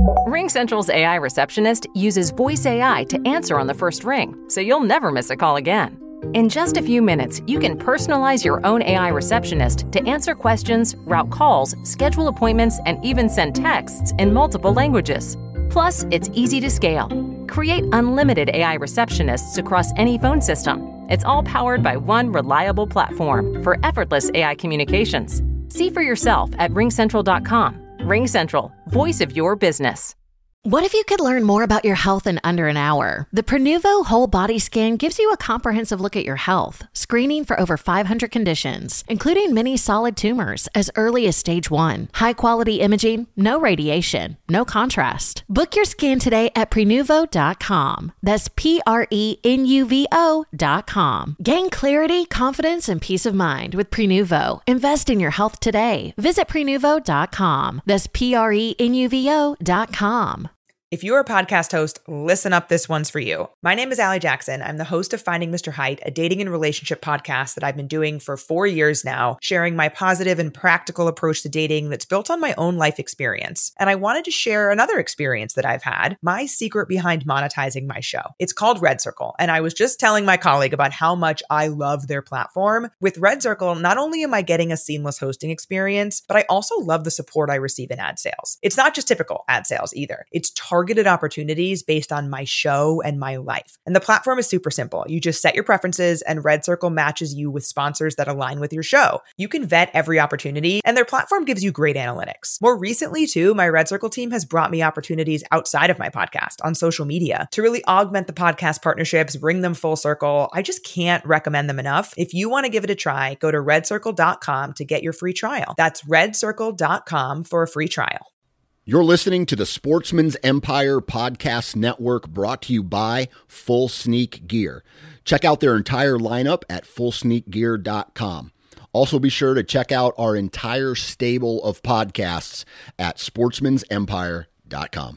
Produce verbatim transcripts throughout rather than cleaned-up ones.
RingCentral's A I receptionist uses voice A I to answer on the first ring, so you'll never miss a call again. In just a few minutes, you can personalize your own A I receptionist to answer questions, route calls, schedule appointments, and even send texts in multiple languages. Plus, it's easy to scale. Create unlimited A I receptionists across any phone system. It's all powered by one reliable platform for effortless A I communications. See for yourself at ring central dot com. RingCentral, voice of your business. What if you could learn more about your health in under an hour? The Prenuvo Whole Body Scan gives you a comprehensive look at your health, screening for over five hundred conditions, including many solid tumors as early as stage one. High-quality imaging, no radiation, no contrast. Book your scan today at prenuvo dot com. That's P R E N U V O dot com. Gain clarity, confidence, and peace of mind with Prenuvo. Invest in your health today. Visit prenuvo dot com. That's P R E N U V O dot com. If you're a podcast host, listen up, this one's for you. My name is Allie Jackson. I'm the host of Finding Mister Height, a dating and relationship podcast that I've been doing for four years now, sharing my positive and practical approach to dating that's built on my own life experience. And I wanted to share another experience that I've had, my secret behind monetizing my show. It's called Red Circle, and I was just telling my colleague about how much I love their platform. With Red Circle, not only am I getting a seamless hosting experience, but I also love the support I receive in ad sales. It's not just typical ad sales either. It's targeted targeted opportunities based on my show and my life. And the platform is super simple. You just set your preferences and Red Circle matches you with sponsors that align with your show. You can vet every opportunity and their platform gives you great analytics. More recently too, my Red Circle team has brought me opportunities outside of my podcast on social media to really augment the podcast partnerships, bring them full circle. I just can't recommend them enough. If you want to give it a try, go to red circle dot com to get your free trial. That's red circle dot com for a free trial. You're listening to the Sportsman's Empire Podcast Network, brought to you by Full Sneak Gear. Check out their entire lineup at full sneak gear dot com. Also be sure to check out our entire stable of podcasts at sportsmans empire dot com.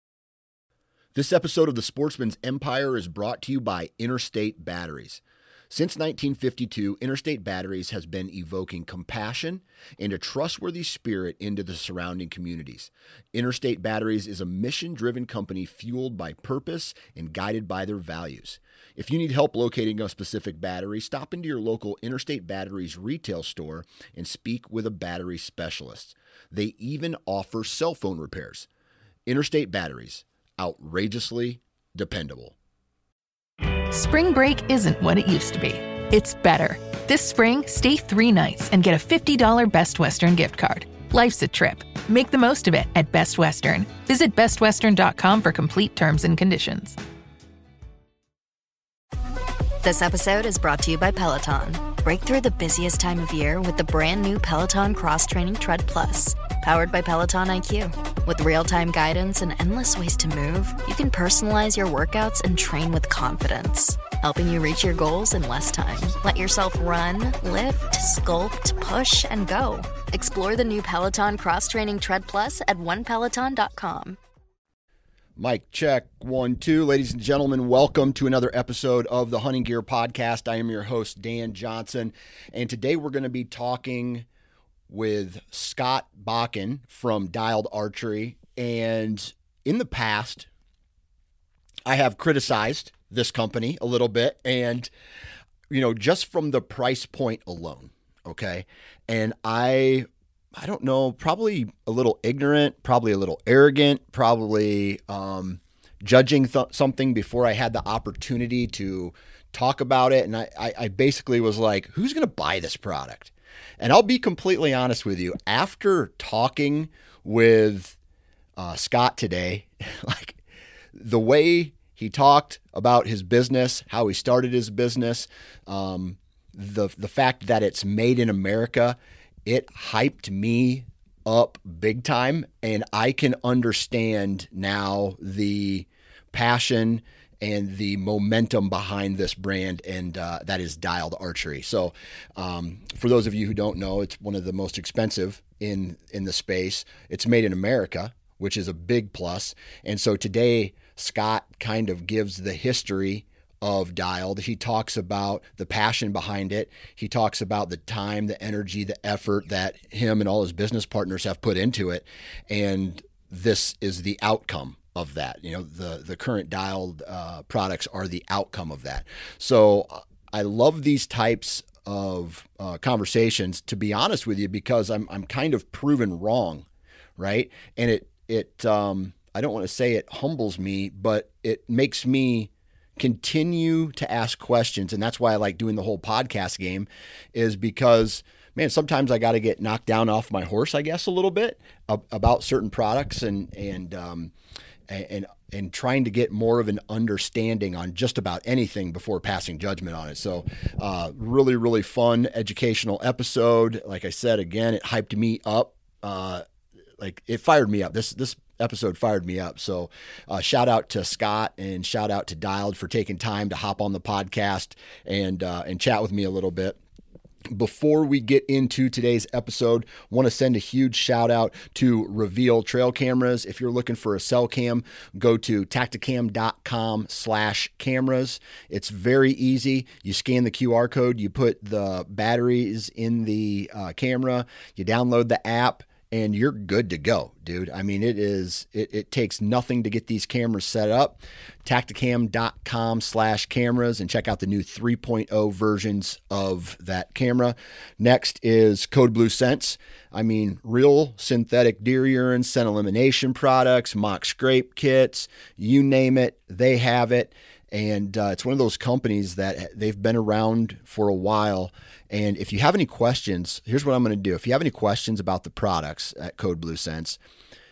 This episode of the Sportsman's Empire is brought to you by Interstate Batteries. Since nineteen fifty-two, Interstate Batteries has been evoking compassion and a trustworthy spirit into the surrounding communities. Interstate Batteries is a mission-driven company fueled by purpose and guided by their values. If you need help locating a specific battery, stop into your local Interstate Batteries retail store and speak with a battery specialist. They even offer cell phone repairs. Interstate Batteries, outrageously dependable. Spring break isn't what it used to be. It's better. This spring, stay three nights and get a fifty dollars Best Western gift card. Life's a trip. Make the most of it at Best Western. Visit best western dot com for complete terms and conditions. This episode is brought to you by Peloton. Break through the busiest time of year with the brand new Peloton Cross Training Tread Plus. Powered by Peloton I Q. With real-time guidance and endless ways to move, you can personalize your workouts and train with confidence, helping you reach your goals in less time. Let yourself run, lift, sculpt, push, and go. Explore the new Peloton Cross Training Tread Plus at one peloton dot com. Mic check, one, two. Ladies and gentlemen, welcome to another episode of the Hunting Gear Podcast. I am your host, Dan Johnson, and today we're going to be talking with Scott Bakken from Dialed Archery. And in the past, I have criticized this company a little bit, and, you know, just from the price point alone, okay? And I, I don't know, probably a little ignorant, probably a little arrogant, probably um, judging th- something before I had the opportunity to talk about it. And I, I, I basically was like, who's going to buy this product? And I'll be completely honest with you, after talking with uh, Scott today, like the way he talked about his business, how he started his business, um, the the fact that it's made in America, it hyped me up big time. And I can understand now the passion and the momentum behind this brand, and uh, that is Dialed Archery. So um, for those of you who don't know, it's one of the most expensive in, in the space. It's made in America, which is a big plus. And so today, Scott kind of gives the history of Dialed. He talks about the passion behind it. He talks about the time, the energy, the effort that him and all his business partners have put into it. And this is the outcome of that. You know, the, the current Dialed uh, products are the outcome of that. So I love these types of uh, conversations, to be honest with you, because I'm, I'm kind of proven wrong. Right. And it, it, um, I don't want to say it humbles me, but it makes me continue to ask questions. And that's why I like doing the whole podcast game, is because, man, sometimes I got to get knocked down off my horse, I guess, a little bit about certain products and, and, um, and, and trying to get more of an understanding on just about anything before passing judgment on it. So, uh, really, really fun educational episode. Like I said, again, it hyped me up. Uh, like it fired me up. This, this, episode fired me up. So uh, shout out to Scott and shout out to Dialed for taking time to hop on the podcast and uh, and chat with me a little bit. Before we get into today's episode, I want to send a huge shout out to Reveal Trail Cameras. If you're looking for a cell cam, go to tacticam.com slash cameras. It's very easy. You scan the Q R code, you put the batteries in the uh, camera, you download the app, and you're good to go, dude. I mean, it is, it, it takes nothing to get these cameras set up. Tacticam.com slash cameras and check out the new three point oh versions of that camera. Next is Code Blue Sense. I mean, real synthetic deer urine, scent elimination products, mock scrape kits, you name it, they have it. And uh, it's one of those companies that they've been around for a while. And if you have any questions, here's what I'm going to do. If you have any questions about the products at Code Blue Sense,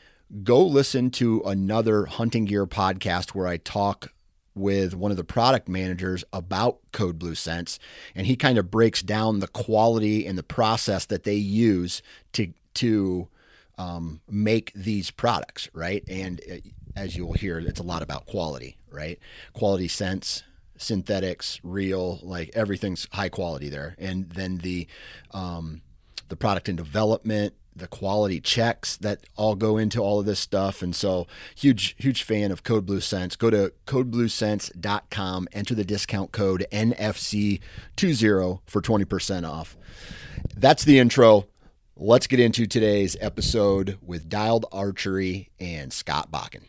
go listen to another hunting gear podcast where I talk with one of the product managers about Code Blue Sense. And he kind of breaks down the quality and the process that they use to, to um, make these products, right? And uh, as you'll hear, it's a lot about quality, right? Quality scents, synthetics, real, like everything's high quality there. And then the, um, the product and development, the quality checks that all go into all of this stuff. And so huge, huge fan of Code Blue Sense. Go to code blue sense dot com, enter the discount code N F C twenty for twenty percent off. That's the intro. Let's get into today's episode with Dialed Archery and Scott Bakken.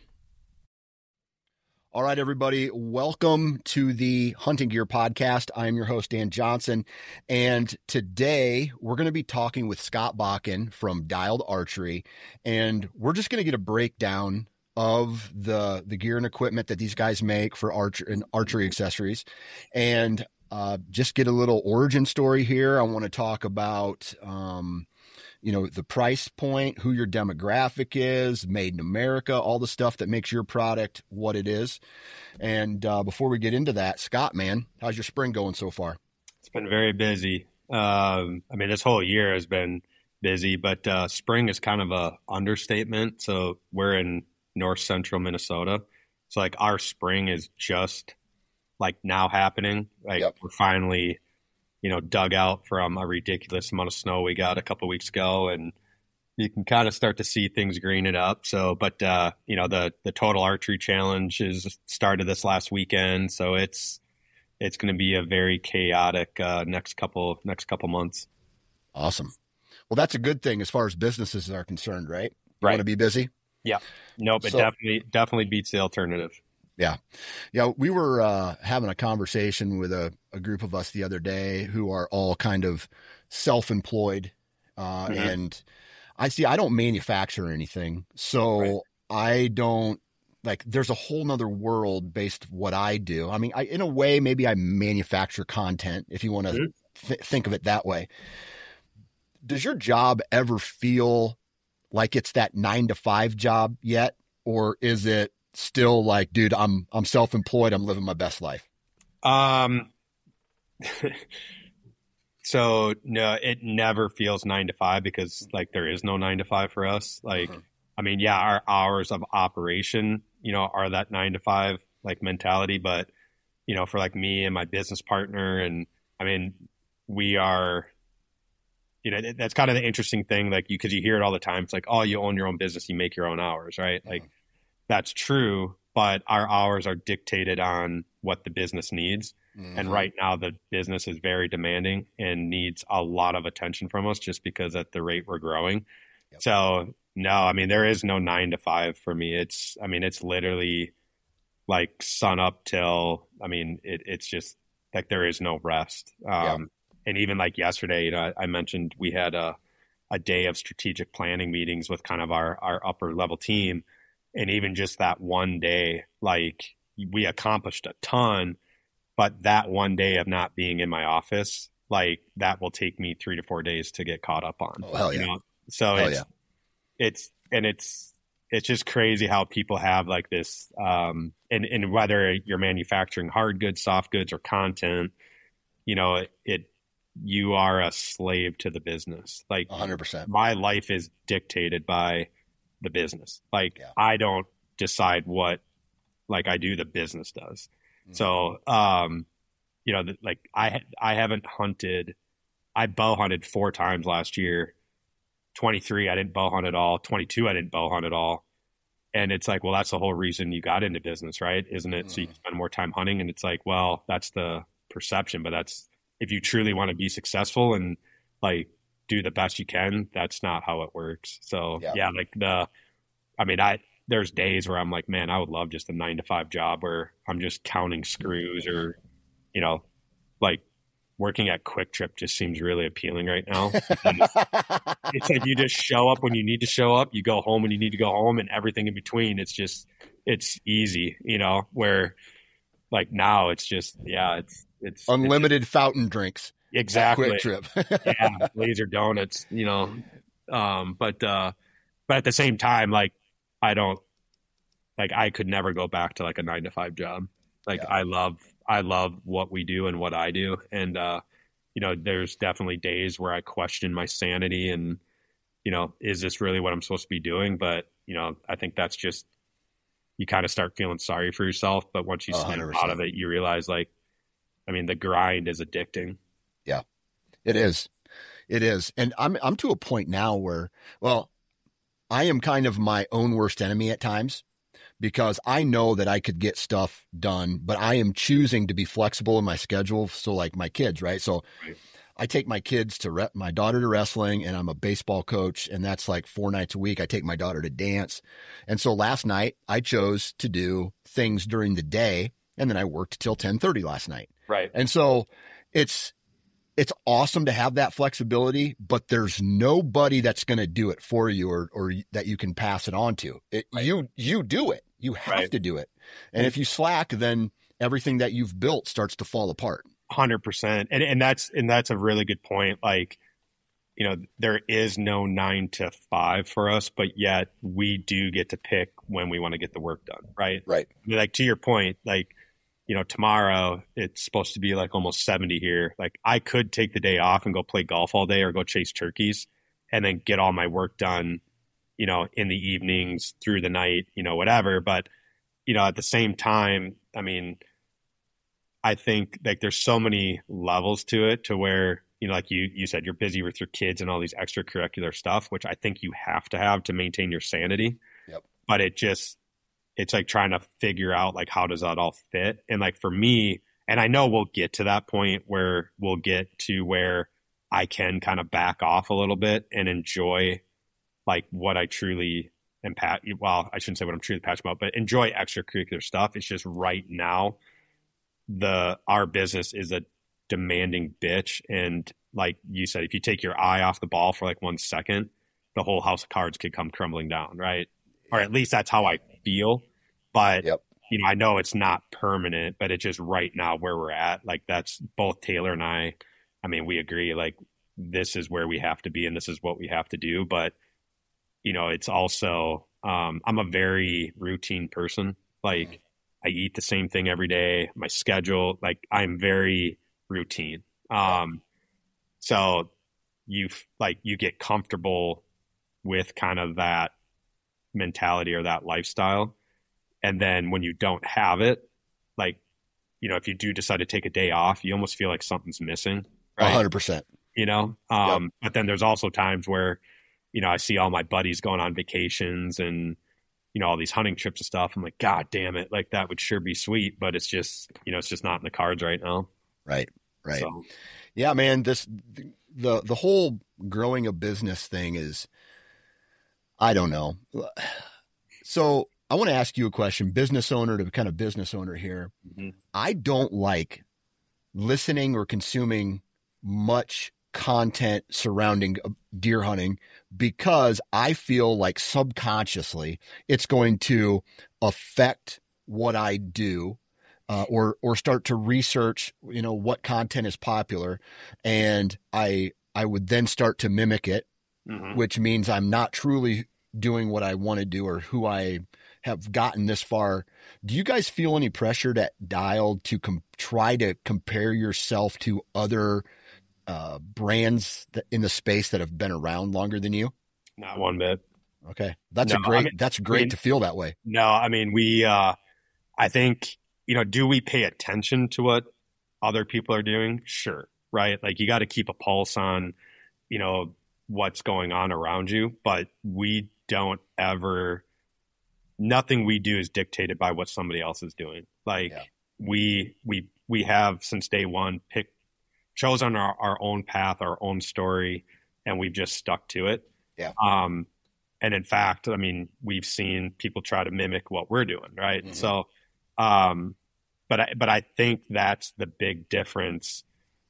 All right, everybody, welcome to the Hunting Gear Podcast. I'm your host, Dan Johnson, and today we're going to be talking with Scott Bakken from Dialed Archery, and we're just going to get a breakdown of the the gear and equipment that these guys make for archer and archery accessories, and uh, just get a little origin story here. I want to talk about um, you know, the price point, who your demographic is, made in America, all the stuff that makes your product what it is. And uh, before we get into that, Scott, man, how's your spring going so far? It's been very busy. Um, I mean, this whole year has been busy, but uh, spring is kind of a understatement. So we're in north central Minnesota. So like our spring is just like now happening. Like yep. We're finally, you know, dug out from a ridiculous amount of snow we got a couple of weeks ago, and you can kind of start to see things greening up. So, but, uh, you know, the, the Total Archery Challenge is started this last weekend. So it's, it's going to be a very chaotic, uh, next couple, next couple months. Awesome. Well, that's a good thing as far as businesses are concerned, right? You right. Want to be busy? Yeah. Nope. It So- definitely, definitely beats the alternative. Yeah. Yeah. We were uh, having a conversation with a, a group of us the other day who are all kind of self-employed. Uh, Mhm. And I see, I don't manufacture anything. So Right. I don't like, there's a whole nother world based what I do. I mean, I, in a way, maybe I manufacture content if you want to Mhm. th- think of it that way. Does your job ever feel like it's that nine to five job yet? Or is it still like, dude, I'm, I'm self-employed. I'm living my best life. Um, so no, it never feels nine to five because like there is no nine to five for us. Like, Uh-huh. I mean, yeah, our hours of operation, you know, are that nine to five like mentality, but you know, for like me and my business partner, and I mean, we are, you know, that's kind of the interesting thing. Like you, cause you hear it all the time. It's like, oh, you own your own business, you make your own hours, right? Like, Uh-huh. that's true, but our hours are dictated on what the business needs. Mhm. And right now the business is very demanding and needs a lot of attention from us just because at the rate we're growing. Yep. So, No, I mean, there is no nine to five for me. It's, I mean, it's literally like sun up till, I mean, it, it's just like there is no rest. Um, yeah. And even like yesterday, you know, I, I mentioned we had a, a day of strategic planning meetings with kind of our, our upper level team. And even just that one day, like we accomplished a ton, but that one day of not being in my office, like that will take me three to four days to get caught up on. Oh, hell yeah. You know? So hell it's, yeah. it's, and it's, it's just crazy how people have like this, um, and, and whether you're manufacturing hard goods, soft goods, or content, you know, it, it you are a slave to the business. Like one hundred percent. My life is dictated by the business. Like yeah. I don't decide what, like I do, the business does. Mm-hmm. So, um, you know, like I, I haven't hunted, I bow hunted four times last year. twenty-three, I didn't bow hunt at all. twenty-two, I didn't bow hunt at all. And it's like, well, that's the whole reason you got into business, right? Isn't it? Mm-hmm. So you can spend more time hunting. And it's like, well, that's the perception, but that's, if you truly want to be successful and like do the best you can, that's not how it works. So yeah, yeah like the, I mean, I, there's days where I'm like, man, I would love just a nine to five job where I'm just counting screws, or, you know, like working at Quick Trip just seems really appealing right now. It's like you just show up when you need to show up, you go home when you need to go home, and everything in between. It's just, it's easy, you know, where like now it's just, yeah, it's, it's unlimited it's, fountain drinks. Exactly. Quick Trip. Yeah. Laser donuts, you know? Um, but, uh, but at the same time, like I don't, like I could never go back to like a nine to five job. Like yeah. I love, I love what we do and what I do. And, uh, you know, there's definitely days where I question my sanity and, you know, is this really what I'm supposed to be doing? But, you know, I think that's just, you kind of start feeling sorry for yourself. But once you snap out of it, you realize like, I mean, the grind is addicting. Yeah, it is. It is. And I'm, I'm to a point now where, well, I am kind of my own worst enemy at times, because I know that I could get stuff done, but I am choosing to be flexible in my schedule. So like my kids, right? So right. I take my kids to re- my daughter to wrestling, and I'm a baseball coach, and that's like four nights a week. I take my daughter to dance. And so last night I chose to do things during the day, and then I worked till ten thirty last night. Right. And so it's, it's awesome to have that flexibility, but there's nobody that's going to do it for you, or, or that you can pass it on to. It, right. You, you do it. You have right. to do it. And if you slack, then everything that you've built starts to fall apart. one hundred percent. And and that's and that's a really good point. Like, you know, there is no nine to five for us, but yet we do get to pick when we want to get the work done. Right. Right. Like to your point, like, you know, tomorrow it's supposed to be like almost seventy here. Like I could take the day off and go play golf all day or go chase turkeys and then get all my work done, you know, in the evenings, through the night, you know, whatever. But, you know, at the same time, I mean, I think like there's so many levels to it, to where, you know, like you, you said, you're busy with your kids and all these extracurricular stuff, which I think you have to have to maintain your sanity. Yep. But it just, it's like trying to figure out like, how does that all fit? And like for me, and I know we'll get to that point where we'll get to where I can kind of back off a little bit and enjoy like what I truly am pat. Well, I shouldn't say what I'm truly passionate about, but enjoy extracurricular stuff. It's just right now, the our business is a demanding bitch, and like you said, if you take your eye off the ball for like one second, the whole house of cards could come crumbling down, right? Or at least that's how I feel. But yep. you know, I know it's not permanent, but it's just right now where we're at. Like that's both Taylor and I. I mean, we agree. Like this is where we have to be, and this is what we have to do. But you know, it's also um, I'm a very routine person. Like I eat the same thing every day. My schedule, like I'm very routine. Um, so you like you get comfortable with kind of that mentality or that lifestyle. And then when you don't have it, like, you know, if you do decide to take a day off, you almost feel like something's missing. Right? one hundred percent. You know, um, yep. But then there's also times where, you know, I see all my buddies going on vacations and, you know, all these hunting trips and stuff. I'm like, God damn it. Like that would sure be sweet, but it's just, you know, it's just not in the cards right now. Right. Right. So. Yeah, man, this, the, the whole growing a business thing is, I don't know. So I want to ask you a question, business owner to kind of business owner here. Mm-hmm. I don't like listening or consuming much content surrounding deer hunting because I feel like subconsciously it's going to affect what I do, uh, or, or start to research, you know, what content is popular. And I, I would then start to mimic it, mm-hmm. which means I'm not truly doing what I want to do or who I have gotten this far. Do you guys feel any pressure to Dialed to com- try to compare yourself to other uh, brands that, in the space that have been around longer than you? Not one bit. Okay. That's no, a great, I mean, that's great I mean, to feel that way. No, I mean, we, uh, I think, you know, do we pay attention to what other people are doing? Sure. Right. Like you got to keep a pulse on, you know, what's going on around you, but we don't ever, nothing we do is dictated by what somebody else is doing. Like yeah. we, we, we have since day one picked, chosen our, our own path, our own story, and we've just stuck to it. Yeah. Um, and in fact, I mean, we've seen people try to mimic what we're doing. Right. Mm-hmm. So, um, but I, but I think that's the big difference.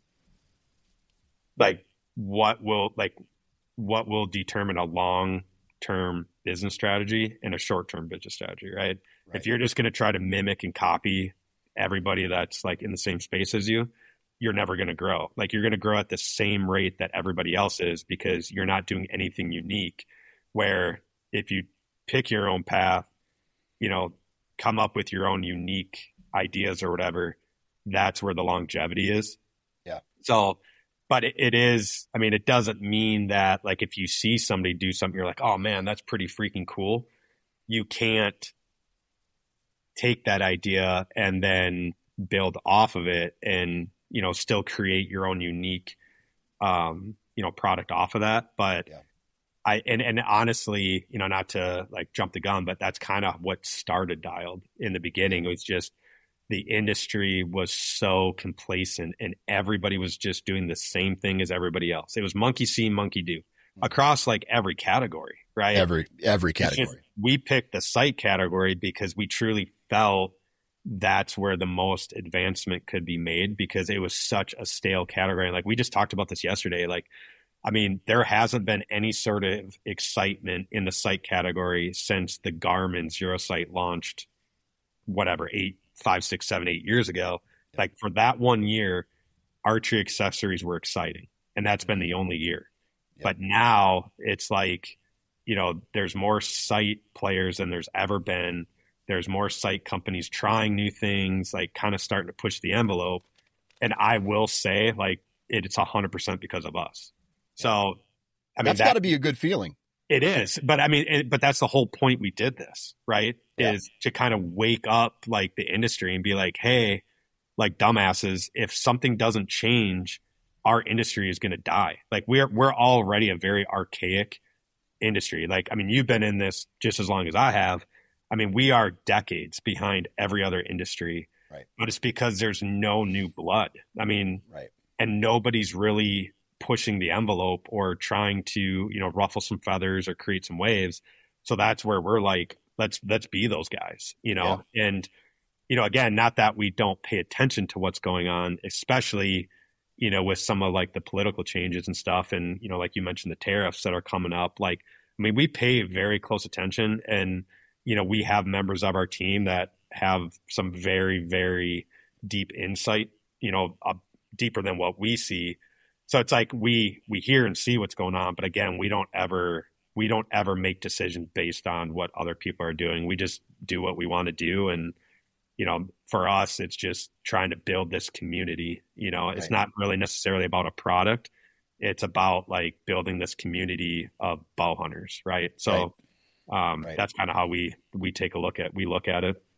Like what will, like what will determine a long-term business strategy and a short-term business strategy, right? right. If you're just going to try to mimic and copy everybody that's like in the same space as you, you're never going to grow. Like you're going to grow at the same rate that everybody else is because you're not doing anything unique. Where if you pick your own path, you know, come up with your own unique ideas or whatever, that's where the longevity is. Yeah. So, but it, it is, I mean, it doesn't mean that like if you see somebody do something, you're like, oh man, that's pretty freaking cool. You can't take that idea and then build off of it and, you know, still create your own unique, um, you know, product off of that. But yeah. I, and, and honestly, you know, not to like jump the gun, but that's kind of what started Dialed in the beginning. It was just the industry was so complacent and everybody was just doing the same thing as everybody else. It was monkey see, monkey do across like every category, right? Every, every category. Just, we picked the site category because we truly felt that's where the most advancement could be made because it was such a stale category. Like we just talked about this yesterday. Like, I mean, there hasn't been any sort of excitement in the site category since the Garmin Zero Sight launched, whatever, eight, five, six, seven, eight years ago. Yeah. Like for that one year, archery accessories were exciting. And that's been the only year. Yeah. But now it's like, you know, there's more site players than there's ever been. There's more site companies trying new things, like kind of starting to push the envelope. And I will say, like, it, it's one hundred percent because of us. So, I mean, that's that, got to be a good feeling. It is. But I mean, it, but that's the whole point we did this, right? Yeah. Is to kind of wake up like the industry and be like, hey, like dumbasses, if something doesn't change, our industry is going to die. Like we're, we're already a very archaic industry. Like, I mean, you've been in this just as long as I have. I mean, we are decades behind every other industry, right? But it's because there's no new blood. I mean, right. And nobody's really pushing the envelope or trying to, you know, ruffle some feathers or create some waves. So that's where we're like, let's, let's be those guys, you know? Yeah. And, you know, again, not that we don't pay attention to what's going on, especially, you know, with some of like the political changes and stuff. And, you know, like you mentioned, the tariffs that are coming up, like, I mean, we pay very close attention and, you know, we have members of our team that have some very, very deep insight, you know, uh, deeper than what we see. So it's like we we hear and see what's going on, but again, we don't ever we don't ever make decisions based on what other people are doing. We just do what we want to do, and you know, for us, it's just trying to build this community. You know, it's right. Not really necessarily about a product; it's about like building this community of bow hunters, right? So. Right. Um, right. That's kind of how we, we take a look at, we look at it.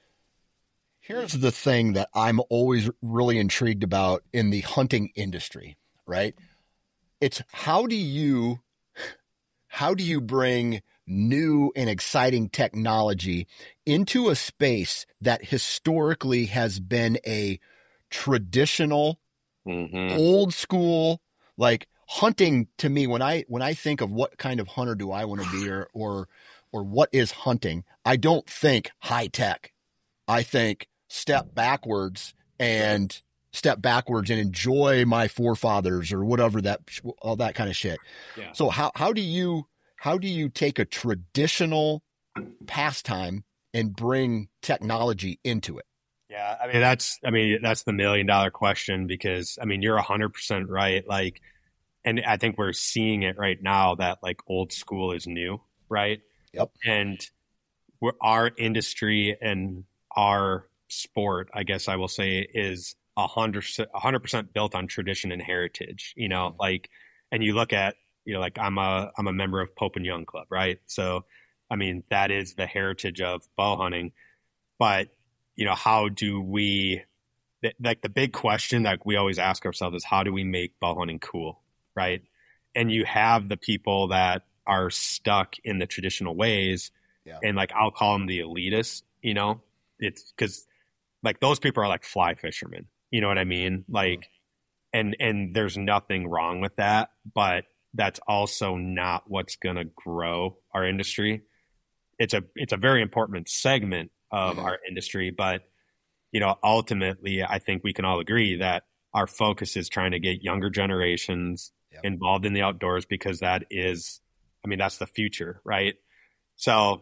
Here's the thing that I'm always really intrigued about in the hunting industry, right? It's how do you, how do you bring new and exciting technology into a space that historically has been a traditional, mm-hmm. old school, like hunting to me, when I when I think of what kind of hunter do I want to be, or or or what is hunting, I don't think high tech. I think step backwards and step backwards and enjoy my forefathers or whatever, that all that kind of shit. Yeah. So how how do you how do you take a traditional pastime and bring technology into it? Yeah, I mean that's I mean that's the million dollar question, because I mean you're a hundred percent right. Like, and I think we're seeing it right now that like old school is new, right? Yep. And we're, our industry and our sport, I guess I will say, is a hundred a hundred percent built on tradition and heritage. You know, like, and you look at, you know, like I'm a I'm a member of Pope and Young Club, right? So, I mean that is the heritage of bow hunting, but you know, how do we, like the big question that we always ask ourselves is how do we make bow hunting cool, right? And you have the people that are stuck in the traditional ways, yeah. and like I'll call them the elitists, you know, it's because like those people are like fly fishermen, you know what I mean? Like, mm-hmm. and and there's nothing wrong with that, but that's also not what's going to grow our industry. It's a it's a very important segment of our industry, but you know, ultimately I think we can all agree that our focus is trying to get younger generations yep. involved in the outdoors, because that is, I mean, that's the future, right? So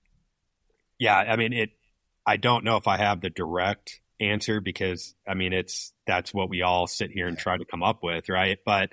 yeah, I mean, it, I don't know if I have the direct answer, because I mean, it's, that's what we all sit here and try to come up with, right? But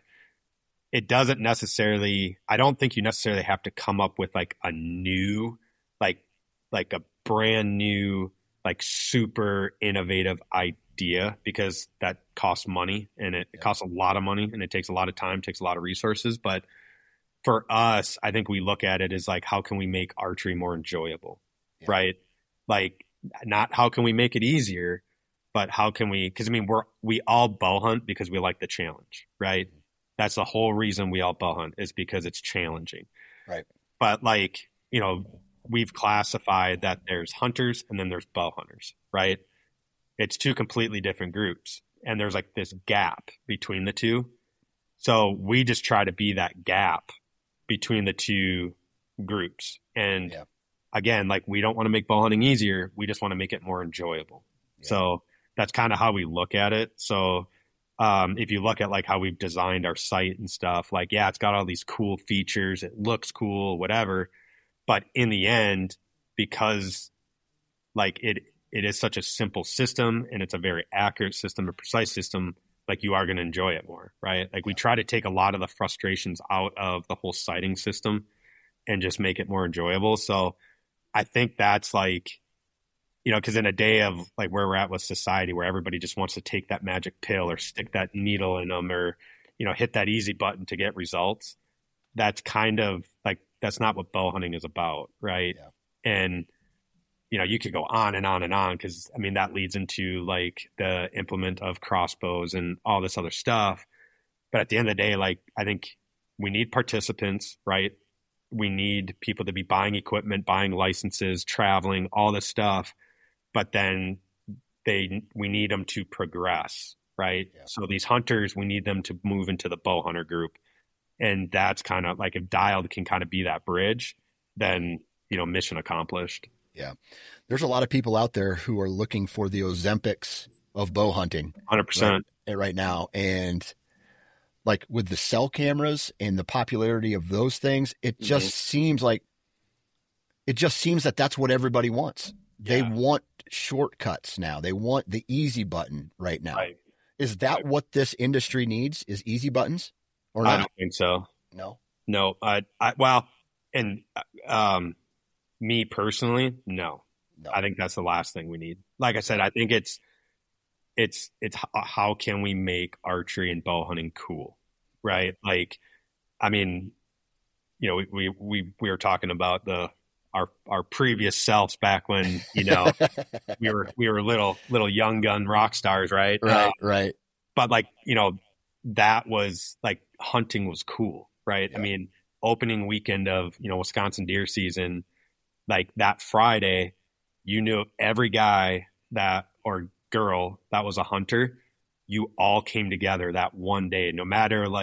it doesn't necessarily, I don't think you necessarily have to come up with like a new, like, like a brand new, like super innovative idea, because that costs money, and it, it costs a lot of money, and it takes a lot of time, takes a lot of resources. But for us, I think we look at it as like, how can we make archery more enjoyable, yeah. right? Like, not how can we make it easier, but how can we, because I mean, we're, we all bow hunt because we like the challenge, right? Mm-hmm. That's the whole reason we all bow hunt, is because it's challenging. Right. But like, you know, we've classified that there's hunters and then there's bow hunters, right? It's two completely different groups. And there's like this gap between the two. So we just try to be that gap between the two groups. And yeah. again, like we don't want to make bow hunting easier. We just want to make it more enjoyable. Yeah. So that's kind of how we look at it. So um, if you look at like how we've designed our site and stuff, like, yeah, it's got all these cool features. It looks cool, whatever. But in the end, because like it, it is such a simple system, and it's a very accurate system, a precise system, like you are going to enjoy it more, right? Like we try to take a lot of the frustrations out of the whole sighting system and just make it more enjoyable. So I think that's like, you know, because in a day of like where we're at with society, where everybody just wants to take that magic pill or stick that needle in them, or, you know, hit that easy button to get results, that's kind of like, that's not what bow hunting is about, right? Yeah. And, you know, you could go on and on and on, because, I mean, that leads into like the implement of crossbows and all this other stuff. But at the end of the day, like, I think we need participants, right? We need people to be buying equipment, buying licenses, traveling, all this stuff. But then they, we need them to progress, right? Yeah. So these hunters, we need them to move into the bow hunter group. And that's kind of like, if Dialed can kind of be that bridge, then, you know, mission accomplished. Yeah. There's a lot of people out there who are looking for the Ozempics of bow hunting. one hundred percent. Right, right now. And like with the cell cameras and the popularity of those things, it just mm-hmm. seems like, it just seems that that's what everybody wants. Yeah. They want shortcuts now. They want the easy button right now. Right. Is that right. what this industry needs, is easy buttons? Or not? I don't think so. No, no. I, I well, and um, me personally, no. no. I think that's the last thing we need. Like I said, I think it's it's it's how can we make archery and bow hunting cool, right? Like, I mean, you know, we we we, we were talking about the our our previous selves back when, you know, we were we were little little young gun rock stars, right? Right, uh, right. But like, you know, that was like, hunting was cool, right? Yeah. I mean, opening weekend of, you know, Wisconsin deer season, like that Friday, you knew every guy that or girl that was a hunter, you all came together that one day, no matter like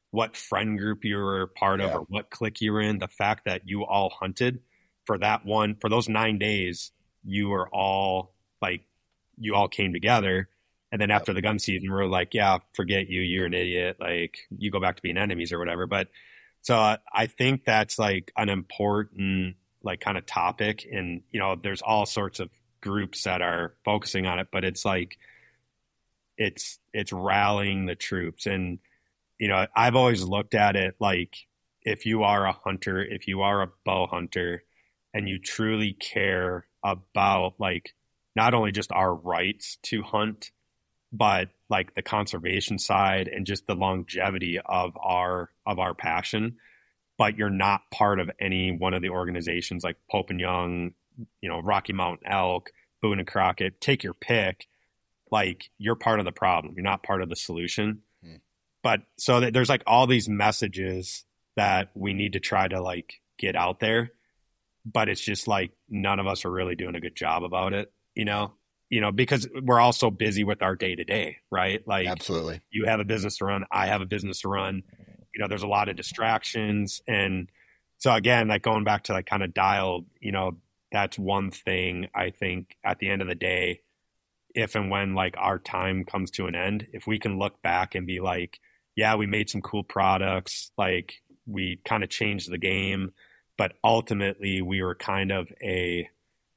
what friend group you were part of Yeah. or what clique you were in. The fact that you all hunted for that one, for those nine days, you were all like, you all came together. And then after the gun season, we're like, yeah, forget you. You're an idiot. Like, you go back to being enemies or whatever. But so uh, I think that's like an important, like, kind of topic. And, you know, there's all sorts of groups that are focusing on it, but it's like, it's, it's rallying the troops. And, you know, I've always looked at it like, if you are a hunter, if you are a bow hunter, and you truly care about, like, not only just our rights to hunt, but like the conservation side and just the longevity of our of our passion, but you're not part of any one of the organizations like Pope and Young, you know, Rocky Mountain Elk, Boone and Crockett, take your pick. Like, you're part of the problem. You're not part of the solution. Hmm. But so that there's like all these messages that we need to try to like get out there, but it's just like none of us are really doing a good job about it, you know? You know, because we're all so busy with our day to day, right? Like, absolutely. You have a business to run. I have a business to run. You know, there's a lot of distractions. And so again, like going back to like kind of dialed, you know, that's one thing I think at the end of the day, if and when like our time comes to an end, if we can look back and be like, yeah, we made some cool products, like we kind of changed the game, but ultimately we were kind of a,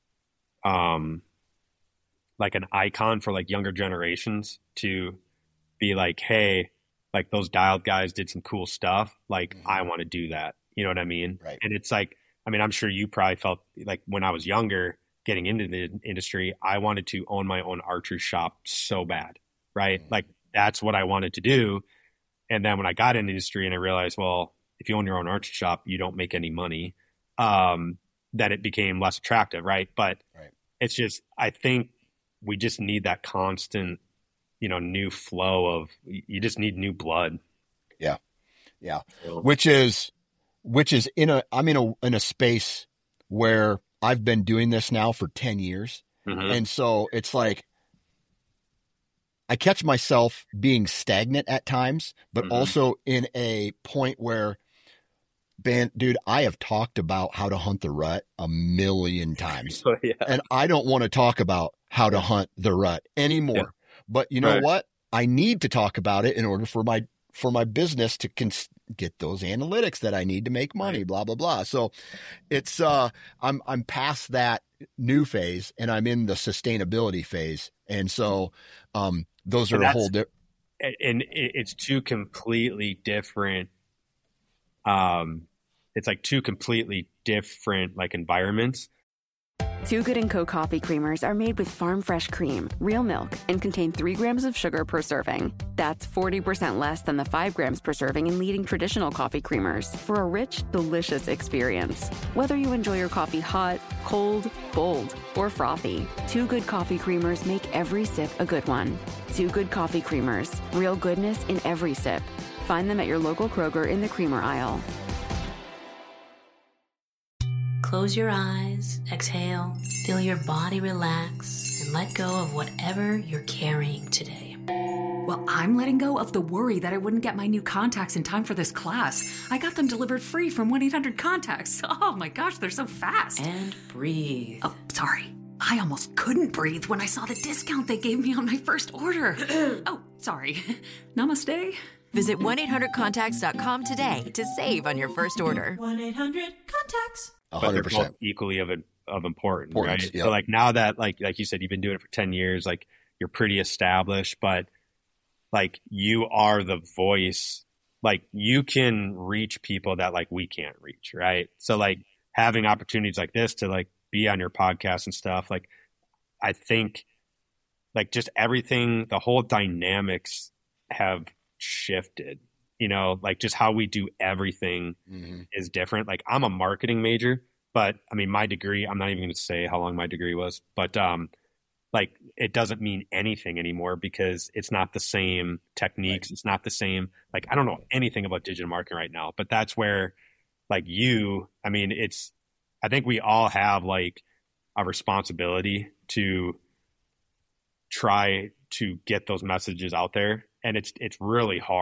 um, like an icon for like younger generations to be like, hey, like those dialed guys did some cool stuff. Like, mm-hmm. I want to do that. You know what I mean? Right. And it's like, I mean, I'm sure you probably felt like when I was younger, getting into the industry, I wanted to own my own archery shop so bad, right? Mm-hmm. Like, that's what I wanted to do. And then when I got in the industry and I realized, well, if you own your own archery shop, you don't make any money, um, that it became less attractive, right? But right. It's just, I think, we just need that constant, you know, new flow of, you just need new blood. Yeah. Yeah. So. Which is, which is in a, I'm in a, in a space where I've been doing this now for ten years. Mm-hmm. And so it's like, I catch myself being stagnant at times, but mm-hmm. also in a point where, Ben, dude, I have talked about how to hunt the rut a million times. Oh, yeah. And I don't want to talk about how to hunt the rut anymore. Yeah. But you know right. what? I need to talk about it in order for my for my business to cons- get those analytics that I need to make money, right. blah, blah, blah. So it's uh I'm I'm past that new phase and I'm in the sustainability phase. And so um those are a whole different, and it's two completely different um it's like two completely different like environments. Too Good and Co. coffee creamers are made with farm fresh cream, real milk, and contain three grams of sugar per serving. That's forty percent less than the five grams per serving in leading traditional coffee creamers for a rich, delicious experience. Whether you enjoy your coffee hot, cold, bold, or frothy, Too Good coffee creamers make every sip a good one. Too Good coffee creamers, real goodness in every sip. Find them at your local Kroger in the creamer aisle. Close your eyes, exhale, feel your body relax, and let go of whatever you're carrying today. Well, I'm letting go of the worry that I wouldn't get my new contacts in time for this class. I got them delivered free from one eight hundred contacts. Oh my gosh, they're so fast. And breathe. Oh, sorry. I almost couldn't breathe when I saw the discount they gave me on my first order. Oh, sorry. Namaste. Visit one eight hundred contacts dot com today to save on your first order. one eight hundred contacts. one hundred percent. But they're both equally of of importance, Importance, right? Yep. So like now that like like you said, you've been doing it for ten years, like you're pretty established, but like you are the voice. Like you can reach people that like we can't reach, right? So like having opportunities like this to like be on your podcast and stuff, like I think like just everything, the whole dynamics have shifted, you know, like just how we do everything mm-hmm. is different. Like I'm a marketing major, but I mean, my degree, I'm not even going to say how long my degree was, but um, like it doesn't mean anything anymore because it's not the same techniques. Right. It's not the same, like, I don't know anything about digital marketing right now, but that's where like you, I mean, it's, I think we all have like a responsibility to try to get those messages out there. And it's, it's really hard,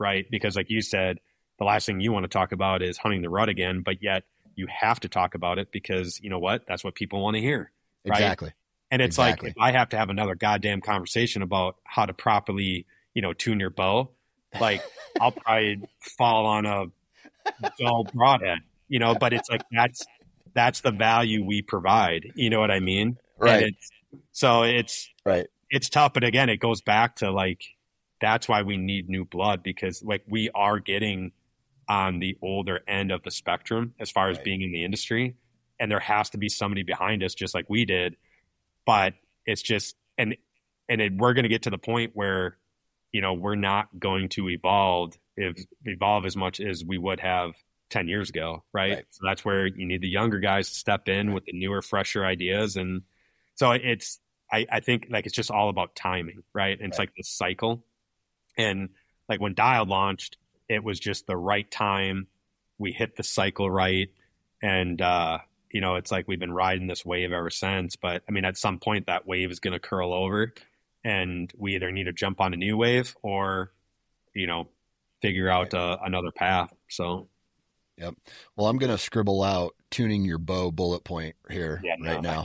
right? Because like you said, the last thing you want to talk about is hunting the rut again, but yet you have to talk about it because you know what? That's what people want to hear. Right? Exactly. And it's exactly. like, if I have to have another goddamn conversation about how to properly, you know, tune your bow, like I'll probably fall on a dull broadhead, you know, but it's like, that's, that's the value we provide. You know what I mean? Right. And it's, so it's, right. It's tough, but again, it goes back to like, that's why we need new blood, because like we are getting on the older end of the spectrum as far as right. being in the industry. And there has to be somebody behind us, just like we did. But it's just, and, and it, we're going to get to the point where, you know, we're not going to evolve, if evolve as much as we would have ten years ago. Right? right. So that's where you need the younger guys to step in right. with the newer, fresher ideas. And so it's, I, I think like, it's just all about timing. Right. And it's right. like this cycle. And like when Dialed launched, it was just the right time. We hit the cycle right. And, uh, you know, it's like we've been riding this wave ever since. But I mean, at some point that wave is going to curl over and we either need to jump on a new wave or, you know, figure out uh, another path. So, yep. Well, I'm going to scribble out tuning your bow bullet point here yeah, right no.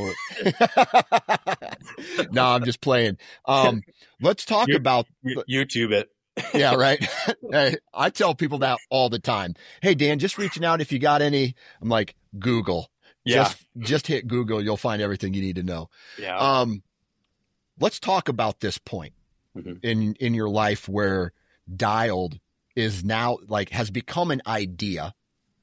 now. No, I'm just playing. Um, let's talk you, about you, YouTube it. Yeah, right. Hey, I tell people that all the time. Hey, Dan, just reaching out if you got any. I'm like, Google. Yeah. Just, just hit Google. You'll find everything you need to know. Yeah. Um, let's talk about this point mm-hmm. in in your life where Dialed is now like has become an idea,